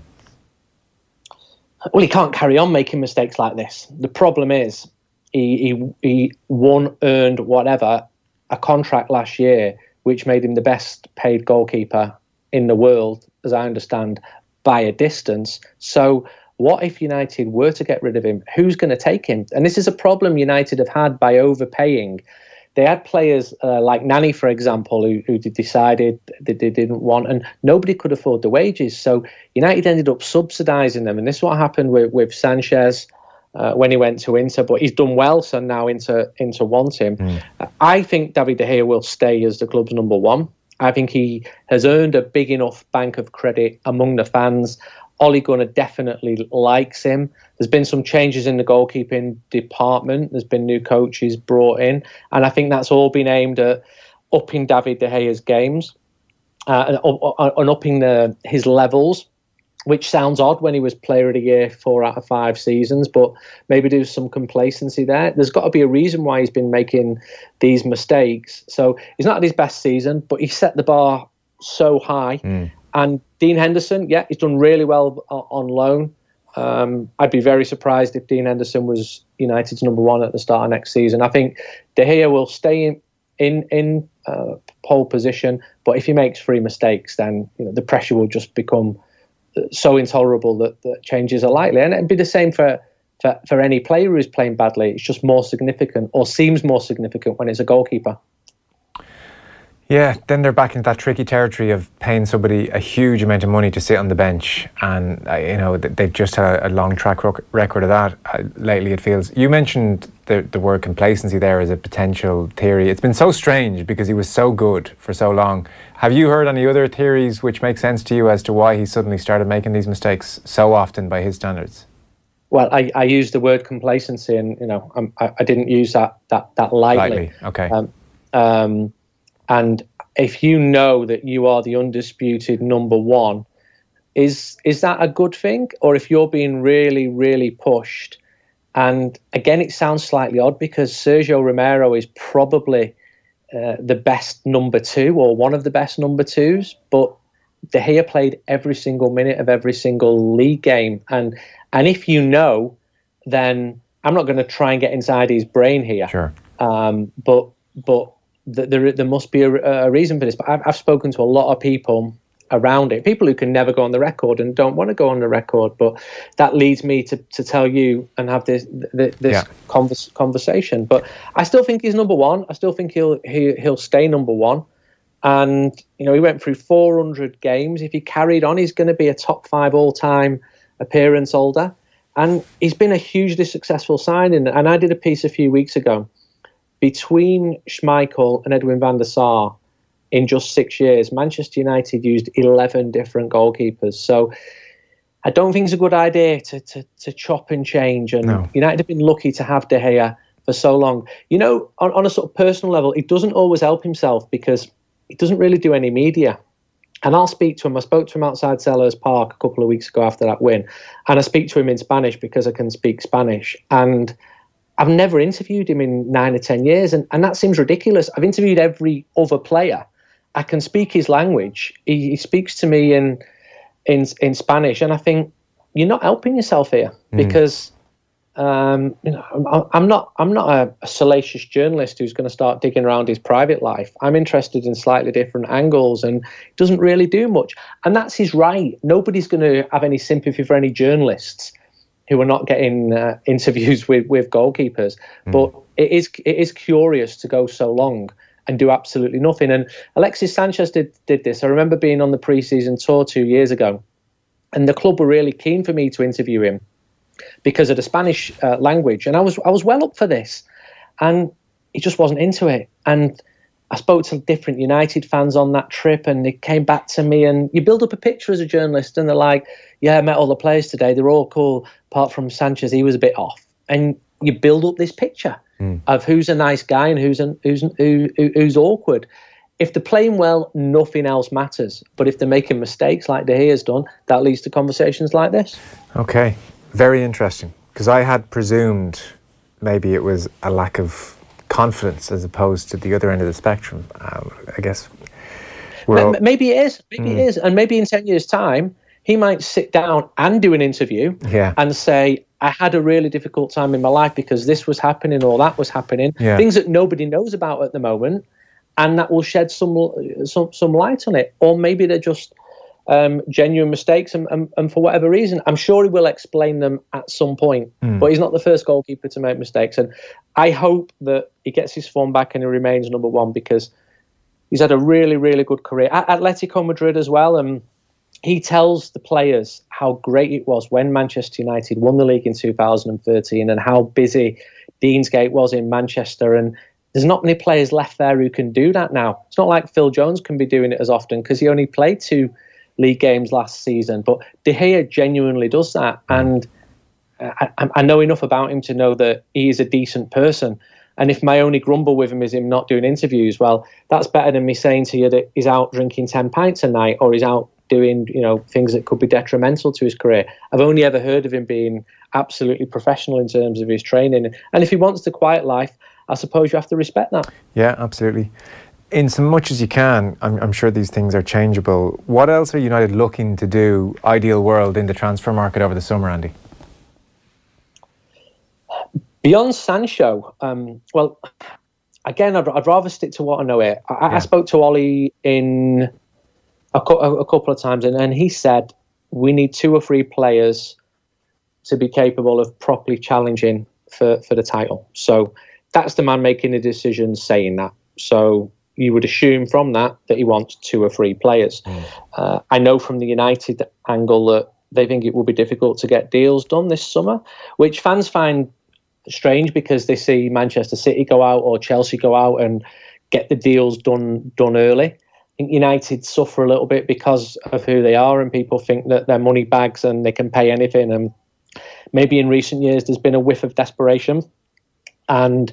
Speaker 12: Well, he can't carry on making mistakes like this. The problem is he won, earned, whatever, a contract last year, which made him the best paid goalkeeper in the world, as I understand, by a distance. So what if United were to get rid of him? Who's going to take him? And this is a problem United have had by overpaying. They had players like Nani, for example, who decided that they didn't want, and nobody could afford the wages. So United ended up subsidising them. And this is what happened with Sanchez when he went to Inter. But he's done well, so now Inter want him. I think David De Gea will stay as the club's number one. I think he has earned a big enough bank of credit among the fans. Ole Gunnar definitely likes him. There's been some changes in the goalkeeping department. There's been new coaches brought in. And I think that's all been aimed at upping David De Gea's games and upping his levels, which sounds odd when he was Player of the Year 4 out of 5 seasons, but maybe there's some complacency there. There's got to be a reason why he's been making these mistakes. So he's not had his best season, but he set the bar so high. And Dean Henderson, he's done really well on loan. I'd be very surprised if Dean Henderson was United's number one at the start of next season. I think De Gea will stay in pole position, but if he makes 3 mistakes, then the pressure will just become so intolerable that changes are likely. And it'd be the same for any player who's playing badly. It's just more significant, or seems more significant, when it's a goalkeeper.
Speaker 5: Yeah, then they're back into that tricky territory of paying somebody a huge amount of money to sit on the bench, and they've just had a long track record of that lately, it feels. You mentioned the word complacency there as a potential theory. It's been so strange because he was so good for so long. Have you heard any other theories which make sense to you as to why he suddenly started making these mistakes so often by his standards?
Speaker 12: Well, I used the word complacency, and I didn't use that lightly.
Speaker 5: Okay.
Speaker 12: And if you know that you are the undisputed number one, is that a good thing? Or if you're being really, really pushed, and again, it sounds slightly odd because Sergio Romero is probably the best number 2 or one of the best number 2s, but De Gea played every single minute of every single league game. And if you know, then I'm not going to try and get inside his brain here.
Speaker 5: Sure.
Speaker 12: But there must be a reason for this. But I've spoken to a lot of people around it, people who can never go on the record and don't want to go on the record. But that leads me to tell you and have this conversation. But I still think he's number one. I still think he'll stay number one. And he went through 400 games. If he carried on, he's going to be a top 5 all-time appearance holder. And he's been a hugely successful signing. And I did a piece a few weeks ago. Between Schmeichel and Edwin van der Sar, in just 6 years, Manchester United used 11 different goalkeepers. So I don't think it's a good idea to chop and change. And no. United have been lucky to have De Gea for so long. On a sort of personal level, he doesn't always help himself because he doesn't really do any media. And I'll speak to him. I spoke to him outside Selhurst Park a couple of weeks ago after that win. And I speak to him in Spanish because I can speak Spanish. And I've never interviewed him in 9 or 10 years, and that seems ridiculous. I've interviewed every other player. I can speak his language. He speaks to me in Spanish, and I think you're not helping yourself here because I'm not a salacious journalist who's going to start digging around his private life. I'm interested in slightly different angles, and he doesn't really do much. And that's his right. Nobody's going to have any sympathy for any journalists who are not getting interviews with goalkeepers. But it is curious to go so long and do absolutely nothing. And Alexis Sanchez did this. I remember being on the pre-season tour 2 years ago, and the club were really keen for me to interview him. because of the Spanish language. And I was well up for this, and he just wasn't into it. And I spoke to different United fans on that trip, and they came back to me, and you build up a picture as a journalist, and they're like, yeah, I met all the players today. They're all cool, apart from Sanchez. He was a bit off. And you build up this picture of who's a nice guy and who's awkward. If they're playing well, nothing else matters. But if they're making mistakes like De Gea's done, that leads to conversations like this.
Speaker 5: Okay, very interesting. Because I had presumed maybe it was a lack of confidence as opposed to the other end of the spectrum. I guess
Speaker 12: maybe it is. Maybe it is. And maybe in 10 years' time, he might sit down and do an interview and say, I had a really difficult time in my life because this was happening or that was happening. Things that nobody knows about at the moment. And that will shed some light on it. Or maybe they're just genuine mistakes, and for whatever reason, I'm sure he will explain them at some point. But he's not the first goalkeeper to make mistakes. And I hope that he gets his form back and he remains number one, because he's had a really, really good career. At Atletico Madrid as well, and he tells the players how great it was when Manchester United won the league in 2013 and how busy Deansgate was in Manchester. And there's not many players left there who can do that now. It's not like Phil Jones can be doing it as often because he only played 2 league games last season. But De Gea genuinely does that. And I know enough about him to know that he is a decent person. And if my only grumble with him is him not doing interviews, well, that's better than me saying to you that he's out drinking 10 pints a night or he's out doing, things that could be detrimental to his career. I've only ever heard of him being absolutely professional in terms of his training. And if he wants the quiet life, I suppose you have to respect that. Yeah, absolutely. In so much as you can, I'm sure these things are changeable. What else are United looking to do, ideal world, in the transfer market over the summer, Andy? Beyond Sancho, well, again, I'd rather stick to what I know here. I spoke to Ollie in a couple of times, and he said we need 2 or 3 players to be capable of properly challenging for the title. So that's the man making the decision saying that. So you would assume from that he wants 2 or 3 players. I know from the United angle that they think it will be difficult to get deals done this summer, which fans find strange because they see Manchester City go out or Chelsea go out and get the deals done early. I think United suffer a little bit because of who they are, and people think that they're money bags and they can pay anything. And maybe in recent years there's been a whiff of desperation. And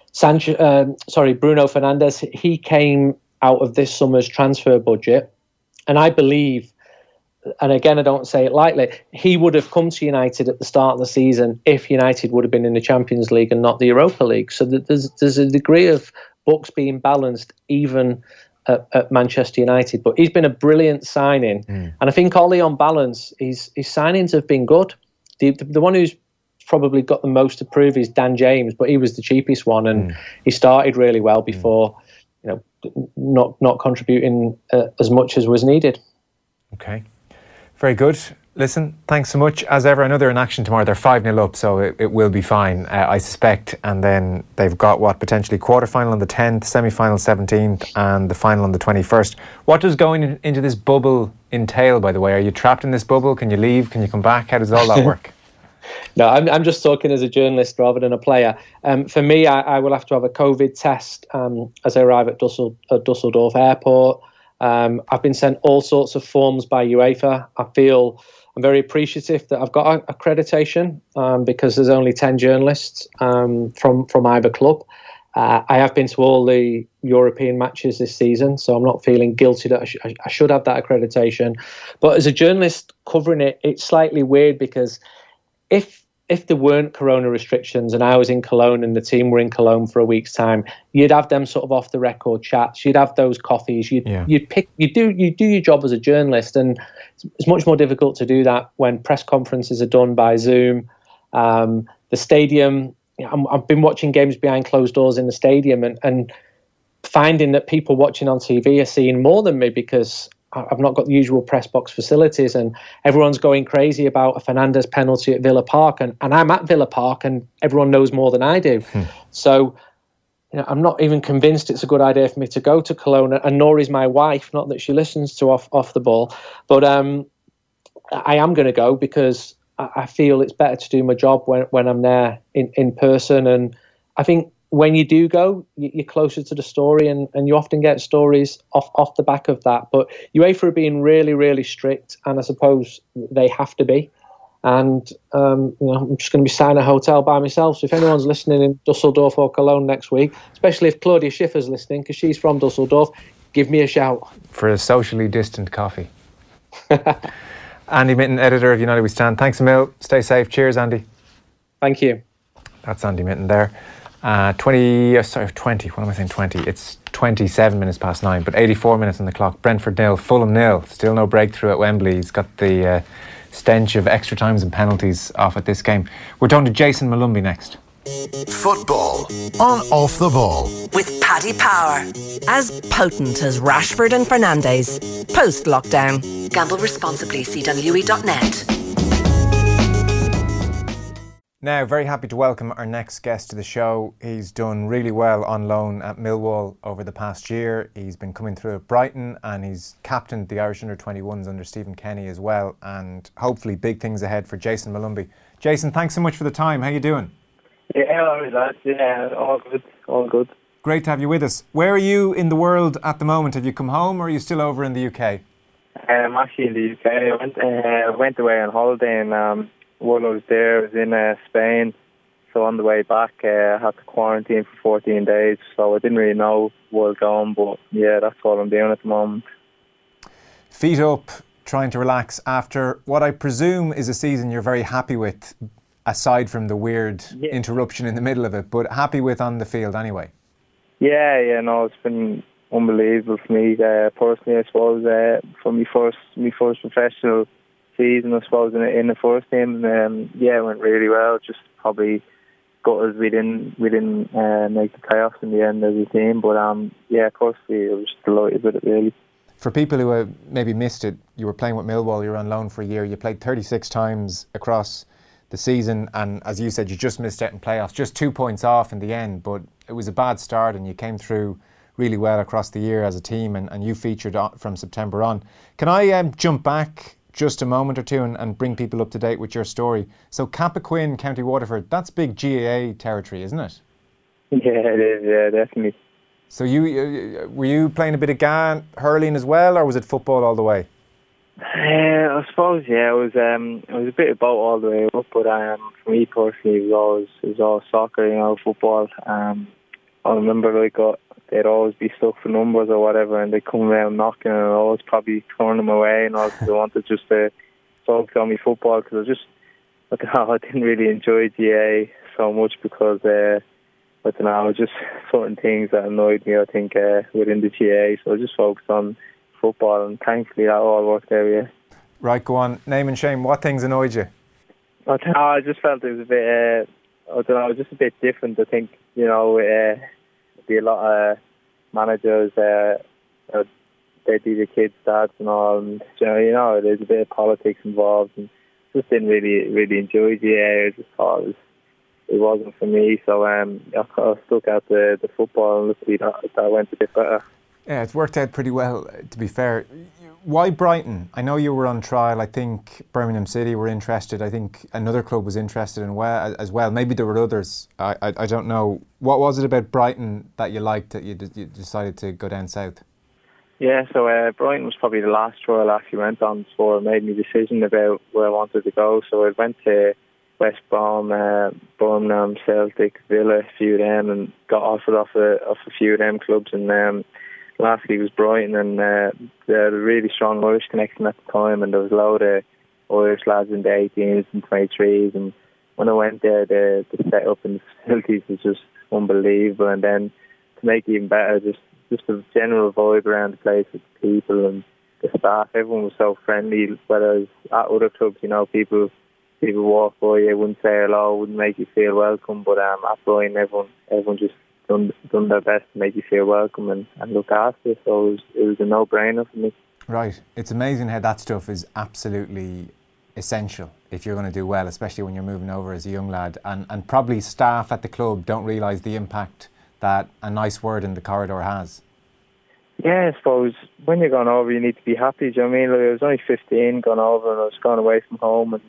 Speaker 12: Bruno Fernandes, he came out of this summer's transfer budget, and I believe, and again, I don't say it lightly, he would have come to United at the start of the season if United would have been in the Champions League and not the Europa League. So there's a degree of books being balanced even at Manchester United. But he's been a brilliant signing, and I think Ollie, on balance, his signings have been good. The one who's probably got the most to prove is Dan James, but he was the cheapest one, and he started really well before, not contributing as much as was needed. Okay, very good. Listen, thanks so much. As ever, I know they're in action tomorrow. They're 5-0 up, so it will be fine, I suspect. And then they've got potentially quarter-final on the 10th, semi-final 17th, and the final on the 21st. What does going into this bubble entail, by the way? Are you trapped in this bubble? Can you leave? Can you come back? How does all that work? No, I'm just talking as a journalist rather than a player. For me, I will have to have a COVID test as I arrive at Dusseldorf Airport. I've been sent all sorts of forms by UEFA. I'm very appreciative that I've got accreditation because there's only 10 journalists from either club. I have been to all the European matches this season, so I'm not feeling guilty that I should have that accreditation. But as a journalist covering it, it's slightly weird because if there weren't corona restrictions and I was in Cologne and the team were in Cologne for a week's time, you'd have them sort of off the record chats. You'd have those coffees. You do your job as a journalist, and it's much more difficult to do that when press conferences are done by Zoom. The stadium, I've been watching games behind closed doors in the stadium and finding that people watching on TV are seeing more than me because I've not got the usual press box facilities, and everyone's going crazy about a Fernandes penalty at Villa Park, and I'm at Villa Park and everyone knows more than I do. So I'm not even convinced it's a good idea for me to go to Cologne, and nor is my wife, not that she listens to off the ball, but I am going to go because I feel it's better to do my job when I'm there in person. And I think when you do go, you're closer to the story, and you often get stories off the back of that. But UEFA are being really, really strict, and I suppose they have to be. And I'm just going to be sat in a hotel by myself. So if anyone's listening in Dusseldorf or Cologne next week, especially if Claudia Schiffer's listening, because she's from Dusseldorf, give me a shout.
Speaker 5: For a socially distant coffee. Andy Mitten, editor of United We Stand. Thanks a mil. Stay safe. Cheers, Andy.
Speaker 12: Thank you.
Speaker 5: That's Andy Mitten there. 20. What am I saying? 20. It's 27 minutes past 9, but 84 minutes on the clock. Brentford 0, Fulham 0. Still no breakthrough at Wembley. He's got the stench of extra times and penalties off at this game. We're talking to Jason Malumbi next.
Speaker 7: Football on Off the Ball
Speaker 8: with Paddy Power. As potent as Rashford and Fernandes. Post-lockdown. Gamble responsibly. CWE.net.
Speaker 5: Now, very happy to welcome our next guest to the show. He's done really well on loan at Millwall over the past year. He's been coming through at Brighton, and he's captained the Irish under-21s under Stephen Kenny as well, and hopefully big things ahead for Jason Malumbi. Jason, thanks so much for the time. How you doing?
Speaker 13: Yeah, all right, lads. Yeah, all good.
Speaker 5: Great to have you with us. Where are you in the world at the moment? Have you come home, or are you still over in the UK?
Speaker 13: I'm actually in the UK. I went away on holiday, and while I was there, I was in Spain. So on the way back, I had to quarantine for 14 days. So I didn't really know where I was going, but yeah, that's what I'm doing at the moment.
Speaker 5: Feet up, trying to relax after what I presume is a season you're very happy with, aside from the weird interruption in the middle of it, but happy with on the field anyway. Yeah, no, it's been unbelievable for me personally. I suppose for my first professional season, I suppose, in the first team, it went really well. Just probably gutted we didn't make the playoffs in the end as a team, but of course I was just delighted with it, really. For people who maybe missed it, you were playing with Millwall. You were on loan for a year. You played 36 times across the season, and as you said, you just missed out in playoffs, just 2 points off in the end, but it was a bad start, and you came through really well across the year as a team, and you featured from September on. Can I jump back just a moment or two and bring people up to date with your story? So Cappoquin, County Waterford, that's big GAA territory, isn't it? Yeah, it is, yeah, definitely. So were you playing a bit of GAA hurling as well, or was it football all the way? I suppose, it was a bit of both all the way up, but for me personally, it was all soccer, football. I remember they'd always be stuck for numbers or whatever, and they'd come around knocking, and I'd always probably turn them away, and I wanted just to focus on me football, because I didn't really enjoy GA so much, because I don't know, just certain things that annoyed me, I think, within the GA, so I just focused on football, and thankfully that all worked out, yeah. Right, go on. Name and shame. What things annoyed you? I just felt it was a bit, just a bit different. I think, there'd be a lot of managers, they'd be the kids' dads and all, and, there's a bit of politics involved, and just didn't really enjoy GA. I just thought it wasn't for me, so I stuck out the football, and luckily that went a bit better. Yeah, it's worked out pretty well, to be fair. Why Brighton? I know you were on trial. I think Birmingham City were interested. I think another club was interested as well. Maybe there were others. I don't know. What was it about Brighton that you liked, that you decided to go down south? Yeah, so Brighton was probably the last trial I actually went on before I made my decision about where I wanted to go. So I went to West Brom, Birmingham, Celtic, Villa, a few of them, and got offered off a few of them clubs, and lastly was Brighton, and they had a really strong Irish connection at the time, and there was a load of Irish lads in the 18s and 23s, and when I went there, the setup and the facilities was just unbelievable, and then to make it even better, just the general vibe around the place with the people and the staff, everyone was so friendly, whereas at other clubs, people walk by you, wouldn't say hello, wouldn't make you feel welcome, but at Brighton, everyone just done their best to make you feel welcome and look after you, so it was a no-brainer for me. Right. It's amazing how that stuff is absolutely essential if you're going to do well, especially when you're moving over as a young lad, and probably staff at the club don't realise the impact that a nice word in the corridor has. Yeah, I suppose when you're going over, you need to be happy. Do you know what I mean? I was only 15 going over, and I was going away from home, and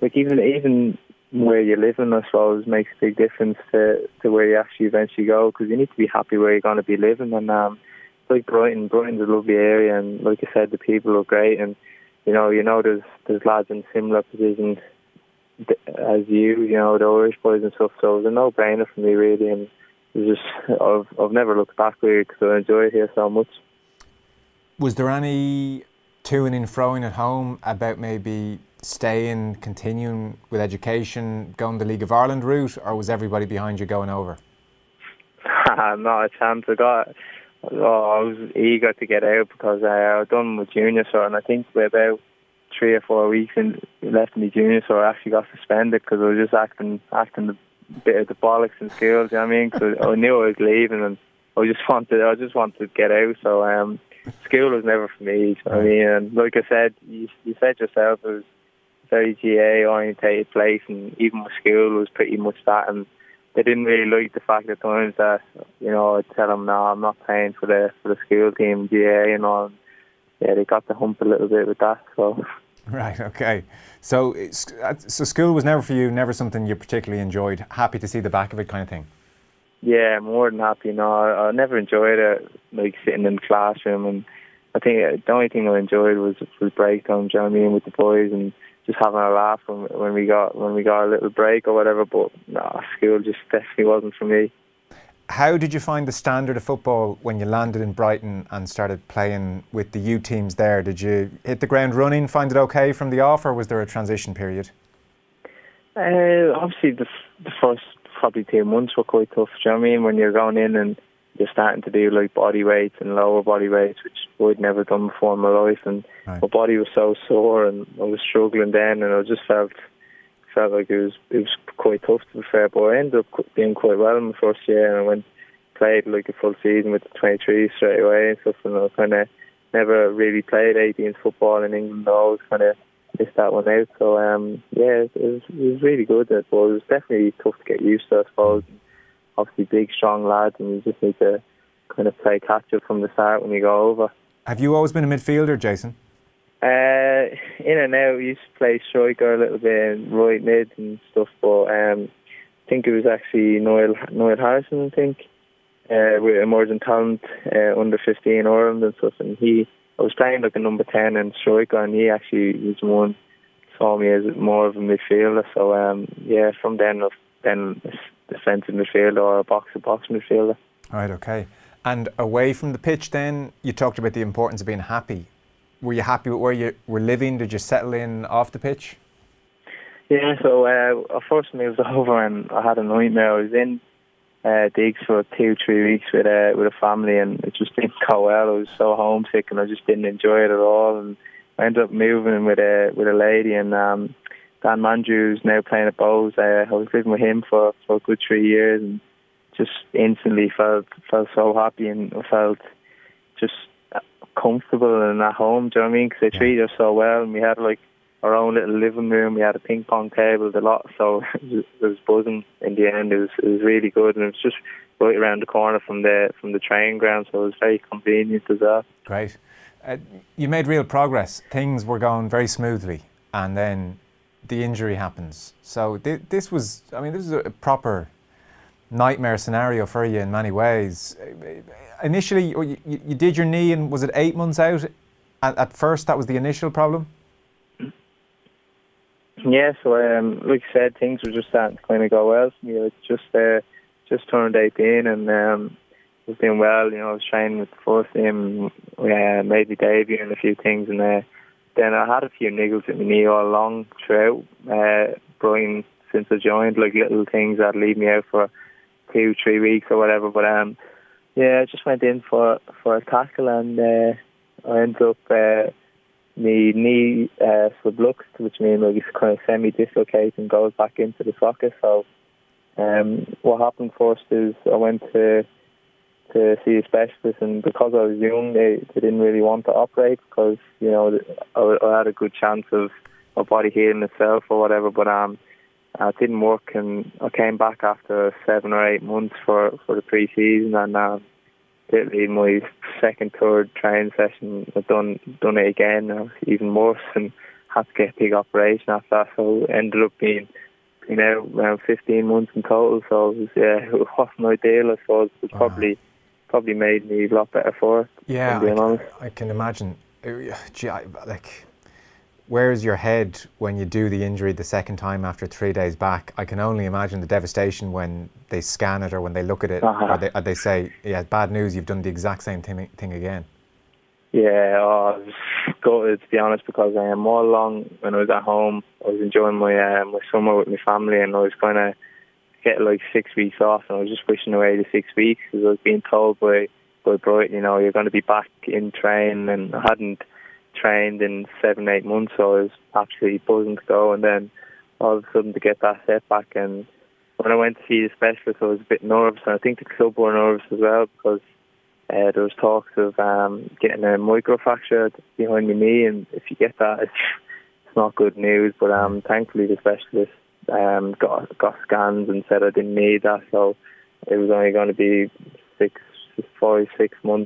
Speaker 13: like even where you're living, I suppose, makes a big difference to where you actually eventually go, because you need to be happy where you're going to be living. And like Brighton's a lovely area, and like I said, the people are great, and you know there's lads in similar positions as you know, the Irish boys and stuff. So it was a no-brainer for me, really, and it was just I've never looked back, really, because I enjoy it here so much.
Speaker 5: Was there any to-ing and froing at home about maybe staying, continuing with education, going the League of Ireland route, or was everybody behind you going over?
Speaker 13: Not a chance. I was eager to get out, because I was done with junior sort, and I think we're about 3 or 4 weeks left in the junior sort, I actually got suspended because I was just acting a bit of the bollocks in school. Do you know what I mean? Because I knew I was leaving, and I just wanted to get out. So school was never for me. You know what I mean? And like I said, you said yourself, it was a very GA orientated place, and even with school was pretty much that. And they didn't really like the fact at times that, you know, I'd tell them, no, I'm not playing for the school team, GA and all. And yeah, they got the hump a little bit with that. So.
Speaker 5: Right, okay. So school was never for you, never something you particularly enjoyed. Happy to see the back of it, kind of thing.
Speaker 13: Yeah, more than happy. No, I never enjoyed it, like sitting in the classroom. And I think the only thing I enjoyed was break time, do you know what I mean, with the boys, and just having a laugh when we got a little break or whatever. But no, school just definitely wasn't for me.
Speaker 5: How did you find the standard of football when you landed in Brighton and started playing with the U teams there? Did you hit the ground running, find it okay from the off, or was there a transition period?
Speaker 13: Obviously, the first probably 2 months were quite tough. Do you know what I mean? When you're going in and you're starting to do like body weights and lower body weights, which I'd never done before in my life, and my body was so sore, and I was struggling then, and I just felt like it was quite tough, to be fair. But I ended up doing quite well in my first year, and I played like a full season with the 23 straight away and stuff, and I kind of never really played 18s football in England. I always kind of missed that one out. So yeah, it was really good, but it was definitely tough to get used to, I suppose. Obviously big, strong lads, and you just need to kind of play catch up from the start when you go over.
Speaker 5: Have you always been a midfielder, Jason?
Speaker 13: In and out. We used to play striker a little bit and right mid and stuff, but I think it was actually Noel Harrison, I think, with Emerging Talent under 15 Ireland and stuff, and I was playing like a number 10 and striker, and he actually was one saw me as more of a midfielder. So yeah, from then defensive midfielder or a box-to-box midfielder.
Speaker 5: Right, okay. And away from the pitch then, you talked about the importance of being happy. Were you happy with where you were living? Did you settle in off the pitch? Yeah,
Speaker 13: so I first moved over and I had a nightmare. I was in digs for 2-3 weeks with a family, and it just didn't go well. I was so homesick and I just didn't enjoy it at all. And I ended up moving with a lady, and Dan Mandrew, who's now playing at Bows. I was living with him for a good 3 years, and just instantly felt so happy, and I felt just comfortable and at home. Do you know what I mean? Because they treated us so well, and we had like our own little living room. We had a ping pong table, a lot. So it was buzzing in the end. It was really good, and it was just right around the corner from the training ground, so it was very convenient as well.
Speaker 5: Great. You made real progress. Things were going very smoothly, and then the injury happens. So this was a proper nightmare scenario for you in many ways. Initially, you did your knee, and was it 8 months out? At first, that was the initial problem?
Speaker 13: Yeah, so like I said, things were just starting to kind of go well for me. I just turned 18 and was doing well. You know, I was training with the first team, made my debut and a few things, and then I had a few niggles with my knee all along throughout Brighton since I joined, like little things that leave me out for 2-3 weeks or whatever. But yeah, I just went in for a tackle, and I ended up my knee subluxed, which means like it's kind of semi-dislocated and goes back into the socket. So what happened first is I went to see a specialist, and because I was young, they didn't really want to operate, because you know I had a good chance of my body healing itself or whatever. But it didn't work, and I came back after 7 or 8 months for the pre-season, and literally my second, third training session, I've done it again, even worse, and had to get a big operation after that, so it ended up being out around 15 months in total. So it wasn't ideal, I suppose. It probably made me a lot better for it.
Speaker 5: Yeah, I can imagine. Where's your head when you do the injury the second time after 3 days back? I can only imagine the devastation when they scan it or when they look at it, or they say, yeah, bad news, you've done the exact same thing again.
Speaker 13: Yeah, I was gutted, to be honest, because all along when I was at home, I was enjoying my summer with my family, and I was going to get like 6 weeks off, and I was just wishing away the 6 weeks, because I was being told by Brighton, you're going to be back in training, and I hadn't trained in 7-8 months, so I was absolutely buzzing to go, and then all of a sudden to get that setback. And when I went to see the specialist, I was a bit nervous, and I think the club were nervous as well, because there was talks of getting a microfracture behind my knee, and if you get that, it's not good news. But thankfully the specialist got scans and said I didn't need that, so it was only going to be 6 months.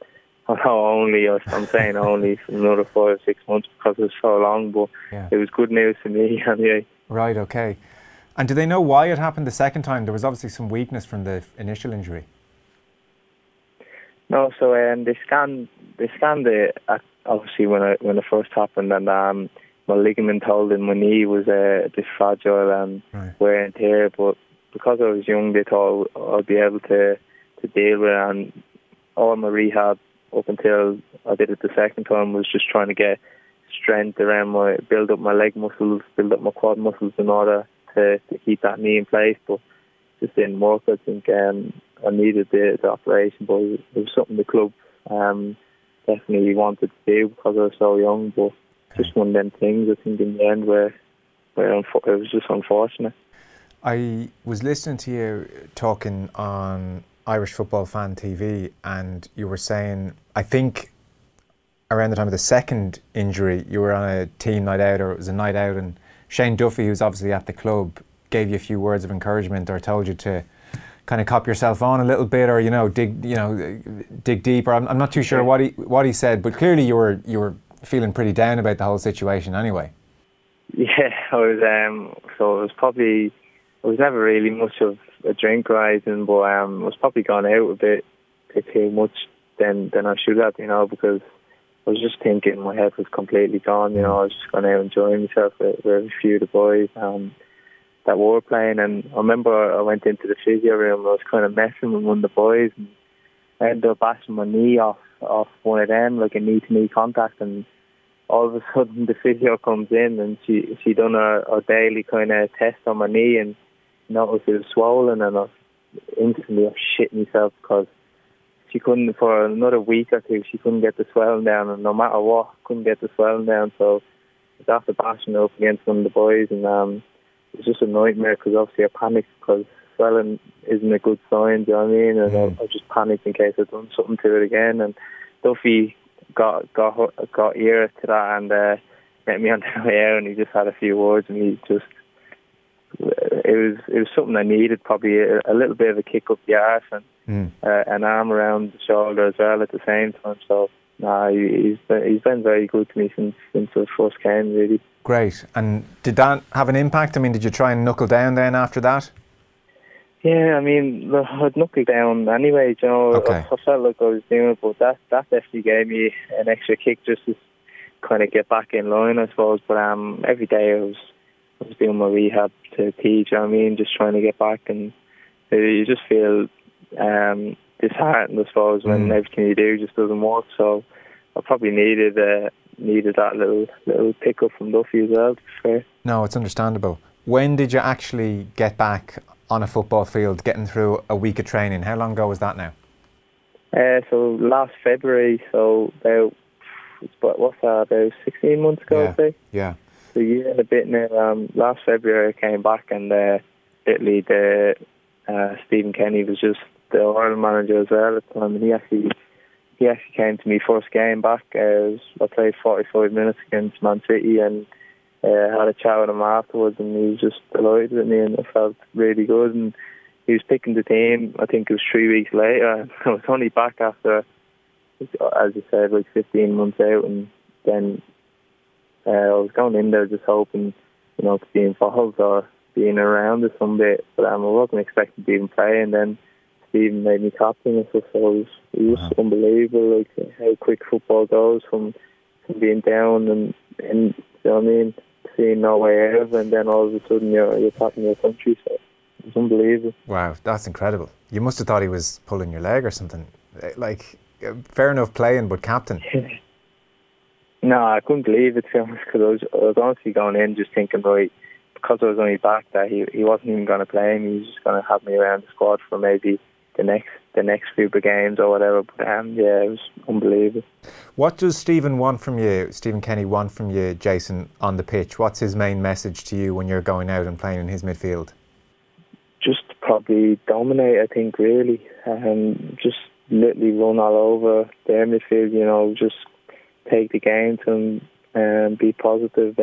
Speaker 13: I'm saying only another 5 or 6 months, because it was so long, but it was good news for me anyway.
Speaker 5: Right, okay. And do they know why it happened the second time? There was obviously some weakness from the initial injury.
Speaker 13: No, so they scanned it obviously when it first happened, and my ligament holding my knee was a bit fragile and wear and tear, but because I was young, they thought I'd be able to deal with it, and all my rehab up until I did it the second time was just trying to get strength around build up my leg muscles, build up my quad muscles in order to keep that knee in place, but it just didn't work. I think I needed the operation, but it was something the club definitely wanted to do because I was so young, but just one of them things, I think, in the end where it was just unfortunate.
Speaker 5: I was listening to you talking on Irish Football Fan TV, and you were saying, I think around the time of the second injury, you were on a team night out, or it was a night out, and Shane Duffy, who's obviously at the club, gave you a few words of encouragement, or told you to kind of cop yourself on a little bit, or dig deeper. I'm not too sure what he said, but clearly you were feeling pretty down about the whole situation anyway.
Speaker 13: Yeah, I was. So I was never really much of a drink rising, but I was probably gone out a bit too much than I should have, because I was just thinking my head was completely gone. I was just going out enjoying myself with a few of the boys that were playing, and I remember I went into the physio room. I was kind of messing with one of the boys, and I ended up bashing my knee off one of them, like a knee-to-knee contact, and all of a sudden the physio comes in, and she done a daily kind of test on my knee, and noticed it was swollen, and I instantly shit myself, because she couldn't, for another week or two, she couldn't get the swelling down, and no matter what, couldn't get the swelling down. So I was after bashing up against one of the boys, and it was just a nightmare, because obviously I panicked, because swelling isn't a good sign, do you know what I mean? And I just panicked in case I'd done something to it again. And Duffy got ear to that, and met me on the way out, and he just had a few words, and he just, it was something I needed, probably a little bit of a kick up the arse, and an arm around the shoulder as well at the same time. So he's been very good to me since I first came, really.
Speaker 5: Great. And did that have an impact? I mean, did you try and knuckle down then after that?
Speaker 13: Yeah, I mean, I'd knuckle down anyway,
Speaker 5: Okay.
Speaker 13: I felt like I was doing it, but that definitely gave me an extra kick just to kind of get back in line, I suppose. But every day I was doing my rehab to teach, you know what I mean, just trying to get back, and you just feel disheartened, I suppose, when everything you do just doesn't work. So I probably needed that little pick up from Duffy as well, to be fair.
Speaker 5: No, it's understandable. When did you actually get back on a football field, getting through a week of training? How long ago was that now?
Speaker 13: So last February, so about 16 months ago, I'd say.
Speaker 5: Yeah.
Speaker 13: So a year and a bit now. Last February I came back, and Italy, Stephen Kenny was just the Ireland manager as well at the time, and he actually came to me first game back. I played 45 minutes against Man City, and had a chat with him afterwards, and he was just delighted with me, and I felt really good. And he was picking the team, I think it was 3 weeks later. I was only back after, as you said, like 15 months out, and then I was going in there just hoping, to be involved or being around it some bit, but I wasn't expecting to even play, and then Stephen made me captain and stuff, so it was unbelievable, like how quick football goes from being down and you know what I mean, seeing no way out, and then all of a sudden you're captain your country, so it was unbelievable.
Speaker 5: Wow, that's incredible. You must have thought he was pulling your leg or something. Like, fair enough playing, but captain.
Speaker 13: No, I couldn't believe it, to be honest, because I was honestly going in just thinking, right, because I was only back, that he wasn't even going to play me. He was just going to have me around the squad for maybe the next few games or whatever. But it was unbelievable.
Speaker 5: What does Stephen Kenny want from you, Jason, on the pitch? What's his main message to you when you're going out and playing in his midfield? Just
Speaker 13: probably dominate, I think, really. Just literally run all over their midfield, just take the game to them and be positive,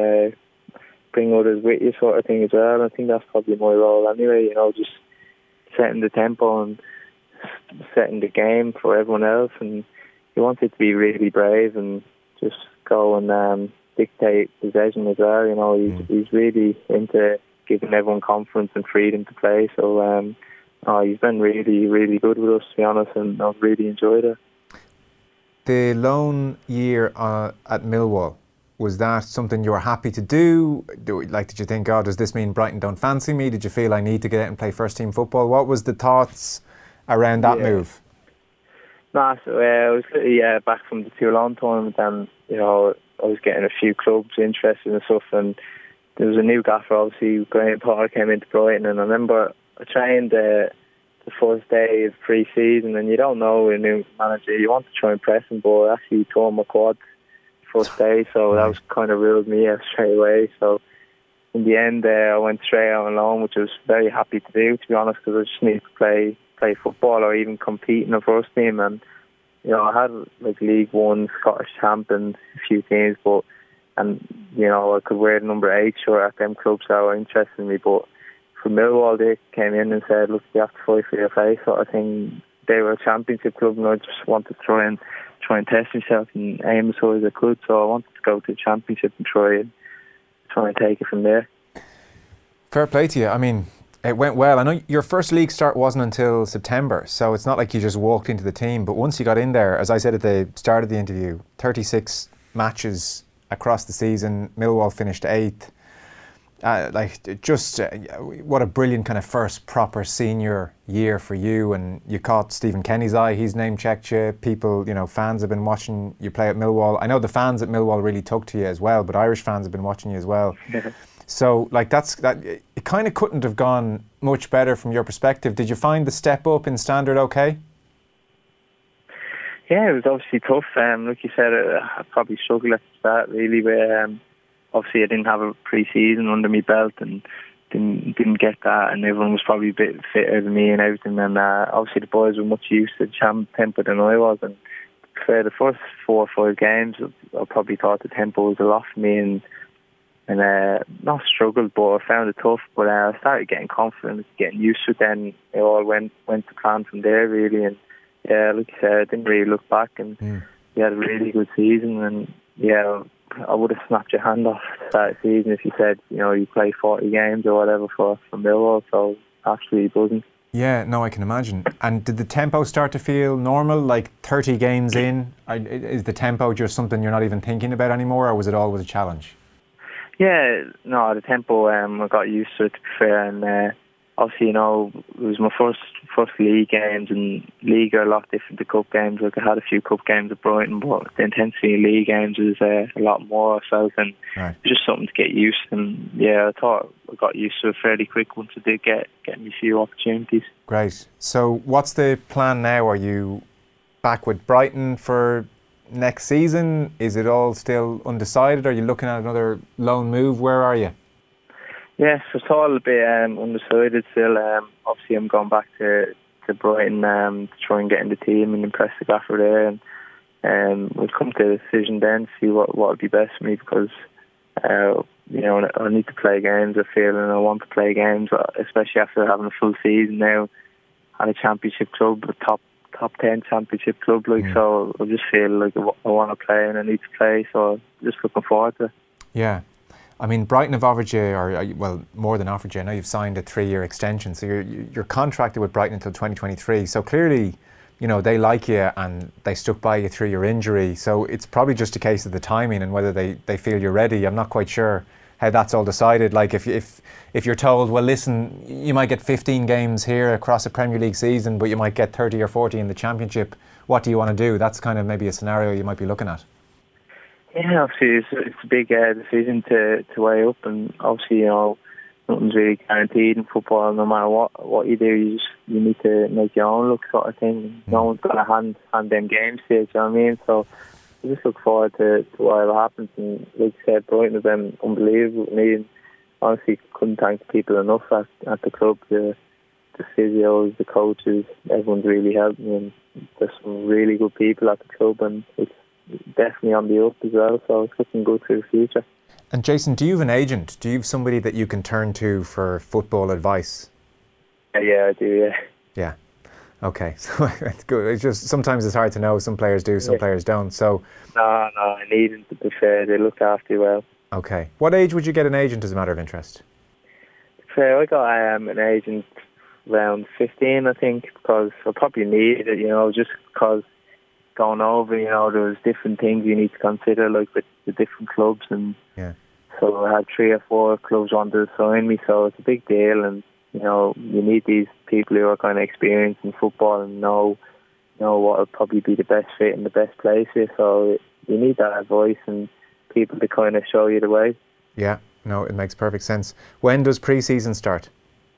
Speaker 13: bring others with you sort of thing as well. I think that's probably my role anyway, just setting the tempo and setting the game for everyone else. And he wanted to be really brave and just go and dictate possession as well. He's really into giving everyone confidence and freedom to play. So he's been really, really good with us, to be honest, and I've really enjoyed it.
Speaker 5: The loan year at Millwall, was that something you were happy to do? Did you think, does this mean Brighton don't fancy me? Did you feel I need to get out and play first team football? What was the thoughts around that move?
Speaker 13: I was back from the Toulon tournament, and I was getting a few clubs interested and stuff, and there was a new gaffer, obviously. Graham Potter came into Brighton, and I remember I trained the first day of pre-season, and you don't know a new manager, you want to try and press him, but I actually tore my quad first day, so that was kind of ruled me out straight away. So in the end, I went straight out on loan, which I was very happy to do, to be honest, because I just needed to play football or even compete in the first team. And I had like League One, Scottish champ, and a few teams, I could wear the number 8 shirt at them clubs that were interested in me. But for Millwall, they came in and said, look, you have to fight for your place, sort of thing. They were a championship club, and I just wanted to try and test myself and aim as high as I could. So I wanted to go to the championship and try and take it from there.
Speaker 5: Fair play to you. I mean, it went well. I know your first league start wasn't until September, so it's not like you just walked into the team. But once you got in there, as I said at the start of the interview, 36 matches across the season. Millwall finished 8th. What a brilliant kind of first proper senior year for you, and you caught Stephen Kenny's eye. He's name checked you. People, fans have been watching you play at Millwall. I know the fans at Millwall really took to you as well, but Irish fans have been watching you as well. So it kind of couldn't have gone much better from your perspective. Did you find the step up in standard okay?
Speaker 13: Yeah, it was obviously tough. Like you said, I probably struggled at the start really, where obviously I didn't have a pre-season under my belt and didn't get that, and everyone was probably a bit fitter than me and everything, and obviously the boys were much used to champ tempo than I was, and for the first 4 or 5 games I probably thought the tempo was a lot for me, and not struggled, but I found it tough, but I started getting confident, getting used to it. Then it all went to plan from there really, and like I said, I didn't really look back, and we had a really good season, and I would have snapped your hand off to start the season if you said, you play 40 games or whatever for Millwall, so absolutely buzzing.
Speaker 5: Yeah, no, I can imagine. And did the tempo start to feel normal, like 30 games in? Is the tempo just something you're not even thinking about anymore, or was it always a challenge?
Speaker 13: Yeah, no, the tempo, I got used to it, to be fair, and obviously, it was my first league games, and league are a lot different to cup games. Like, I had a few cup games at Brighton, but the intensity in league games was a lot more, I felt, and it was just something to get used to. And I thought I got used to it fairly quick once I did get me a few opportunities.
Speaker 5: Great. So what's the plan now? Are you back with Brighton for next season? Is it all still undecided? Are you looking at another loan move? Where are you?
Speaker 13: Yes, it's all a bit undecided still. Obviously, I'm going back to Brighton to try and get in the team and impress the gaffer there, and we'll come to a decision then to see what would be best for me, because I need to play games, I feel, and I want to play games, especially after having a full season now at a championship club, a top 10 championship club, so I just feel like I want to play and I need to play, so I'm just looking forward to it.
Speaker 5: Yeah. I mean, Brighton have offered you, or well, more than offered you. I know you've signed a 3-year extension, so you're contracted with Brighton until 2023. So clearly, you know, they like you and they stuck by you through your injury. So it's probably just a case of the timing and whether they feel you're ready. I'm not quite sure how that's all decided. Like if you're told, well, listen, you might get 15 games here across a Premier League season, but you might get 30 or 40 in the Championship. What do you want to do? That's kind of maybe a scenario you might be looking at.
Speaker 13: Yeah, obviously it's a big decision to weigh up, and obviously, you know, nothing's really guaranteed in football. No matter what you do, you need to make your own look, sort of thing. No one's going to hand them games to you, do you know what I mean? So I just look forward to whatever happens. And like I said, Brighton have been unbelievable with me, and honestly couldn't thank the people enough at the club. The physios, the coaches, everyone's really helped me, and there's some really good people at the club, and it's definitely on the up as well, so it's looking good for the future.
Speaker 5: And Jason, do you have an agent? Do you have somebody that you can turn to for football advice?
Speaker 13: Yeah, I do, yeah.
Speaker 5: Yeah. Okay, so it's good. It's just sometimes it's hard to know. Some players do, some players don't. So
Speaker 13: No, I need them, to be fair. They look after you well.
Speaker 5: Okay. What age would you get an agent as a matter of interest?
Speaker 13: Fair, I got an agent around 15, I think, because I probably needed it, you know, just because going over, you know, there's different things you need to consider, like with the different clubs, and so I had 3 or 4 clubs wanted to sign me, so it's a big deal, and you know, you need these people who are kind of experienced in football and know what would probably be the best fit in the best place here, so you need that advice and people to kind of show you the way.
Speaker 5: Yeah, no, it makes perfect sense. When does pre-season start?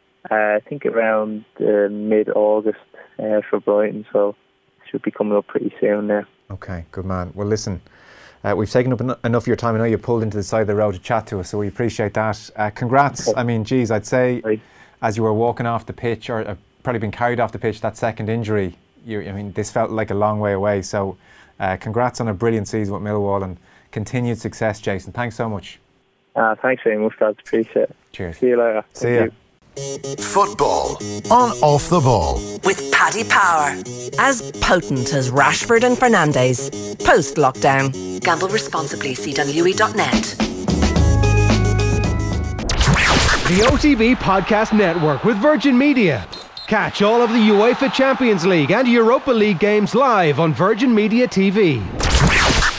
Speaker 13: I think around mid-August for Brighton, so should be coming up pretty soon now.
Speaker 5: Okay, good man. Well, listen, we've taken up enough of your time. I know you pulled into the side of the road to chat to us, so we appreciate that. Congrats. I mean, geez, I'd say as you were walking off the pitch, or probably been carried off the pitch, that second injury, I mean, this felt like a long way away. So congrats on a brilliant season with Millwall and continued success, Jason. Thanks so much.
Speaker 13: Thanks very much, guys. Appreciate it.
Speaker 5: Cheers.
Speaker 13: See you later.
Speaker 5: See you.
Speaker 7: Football on Off the Ball
Speaker 8: with Paddy Power. As potent as Rashford and Fernandes. Post-lockdown. Gamble responsibly. CWE.net.
Speaker 3: The OTB Podcast Network with Virgin Media. Catch all of the UEFA Champions League and Europa League games live on Virgin Media TV.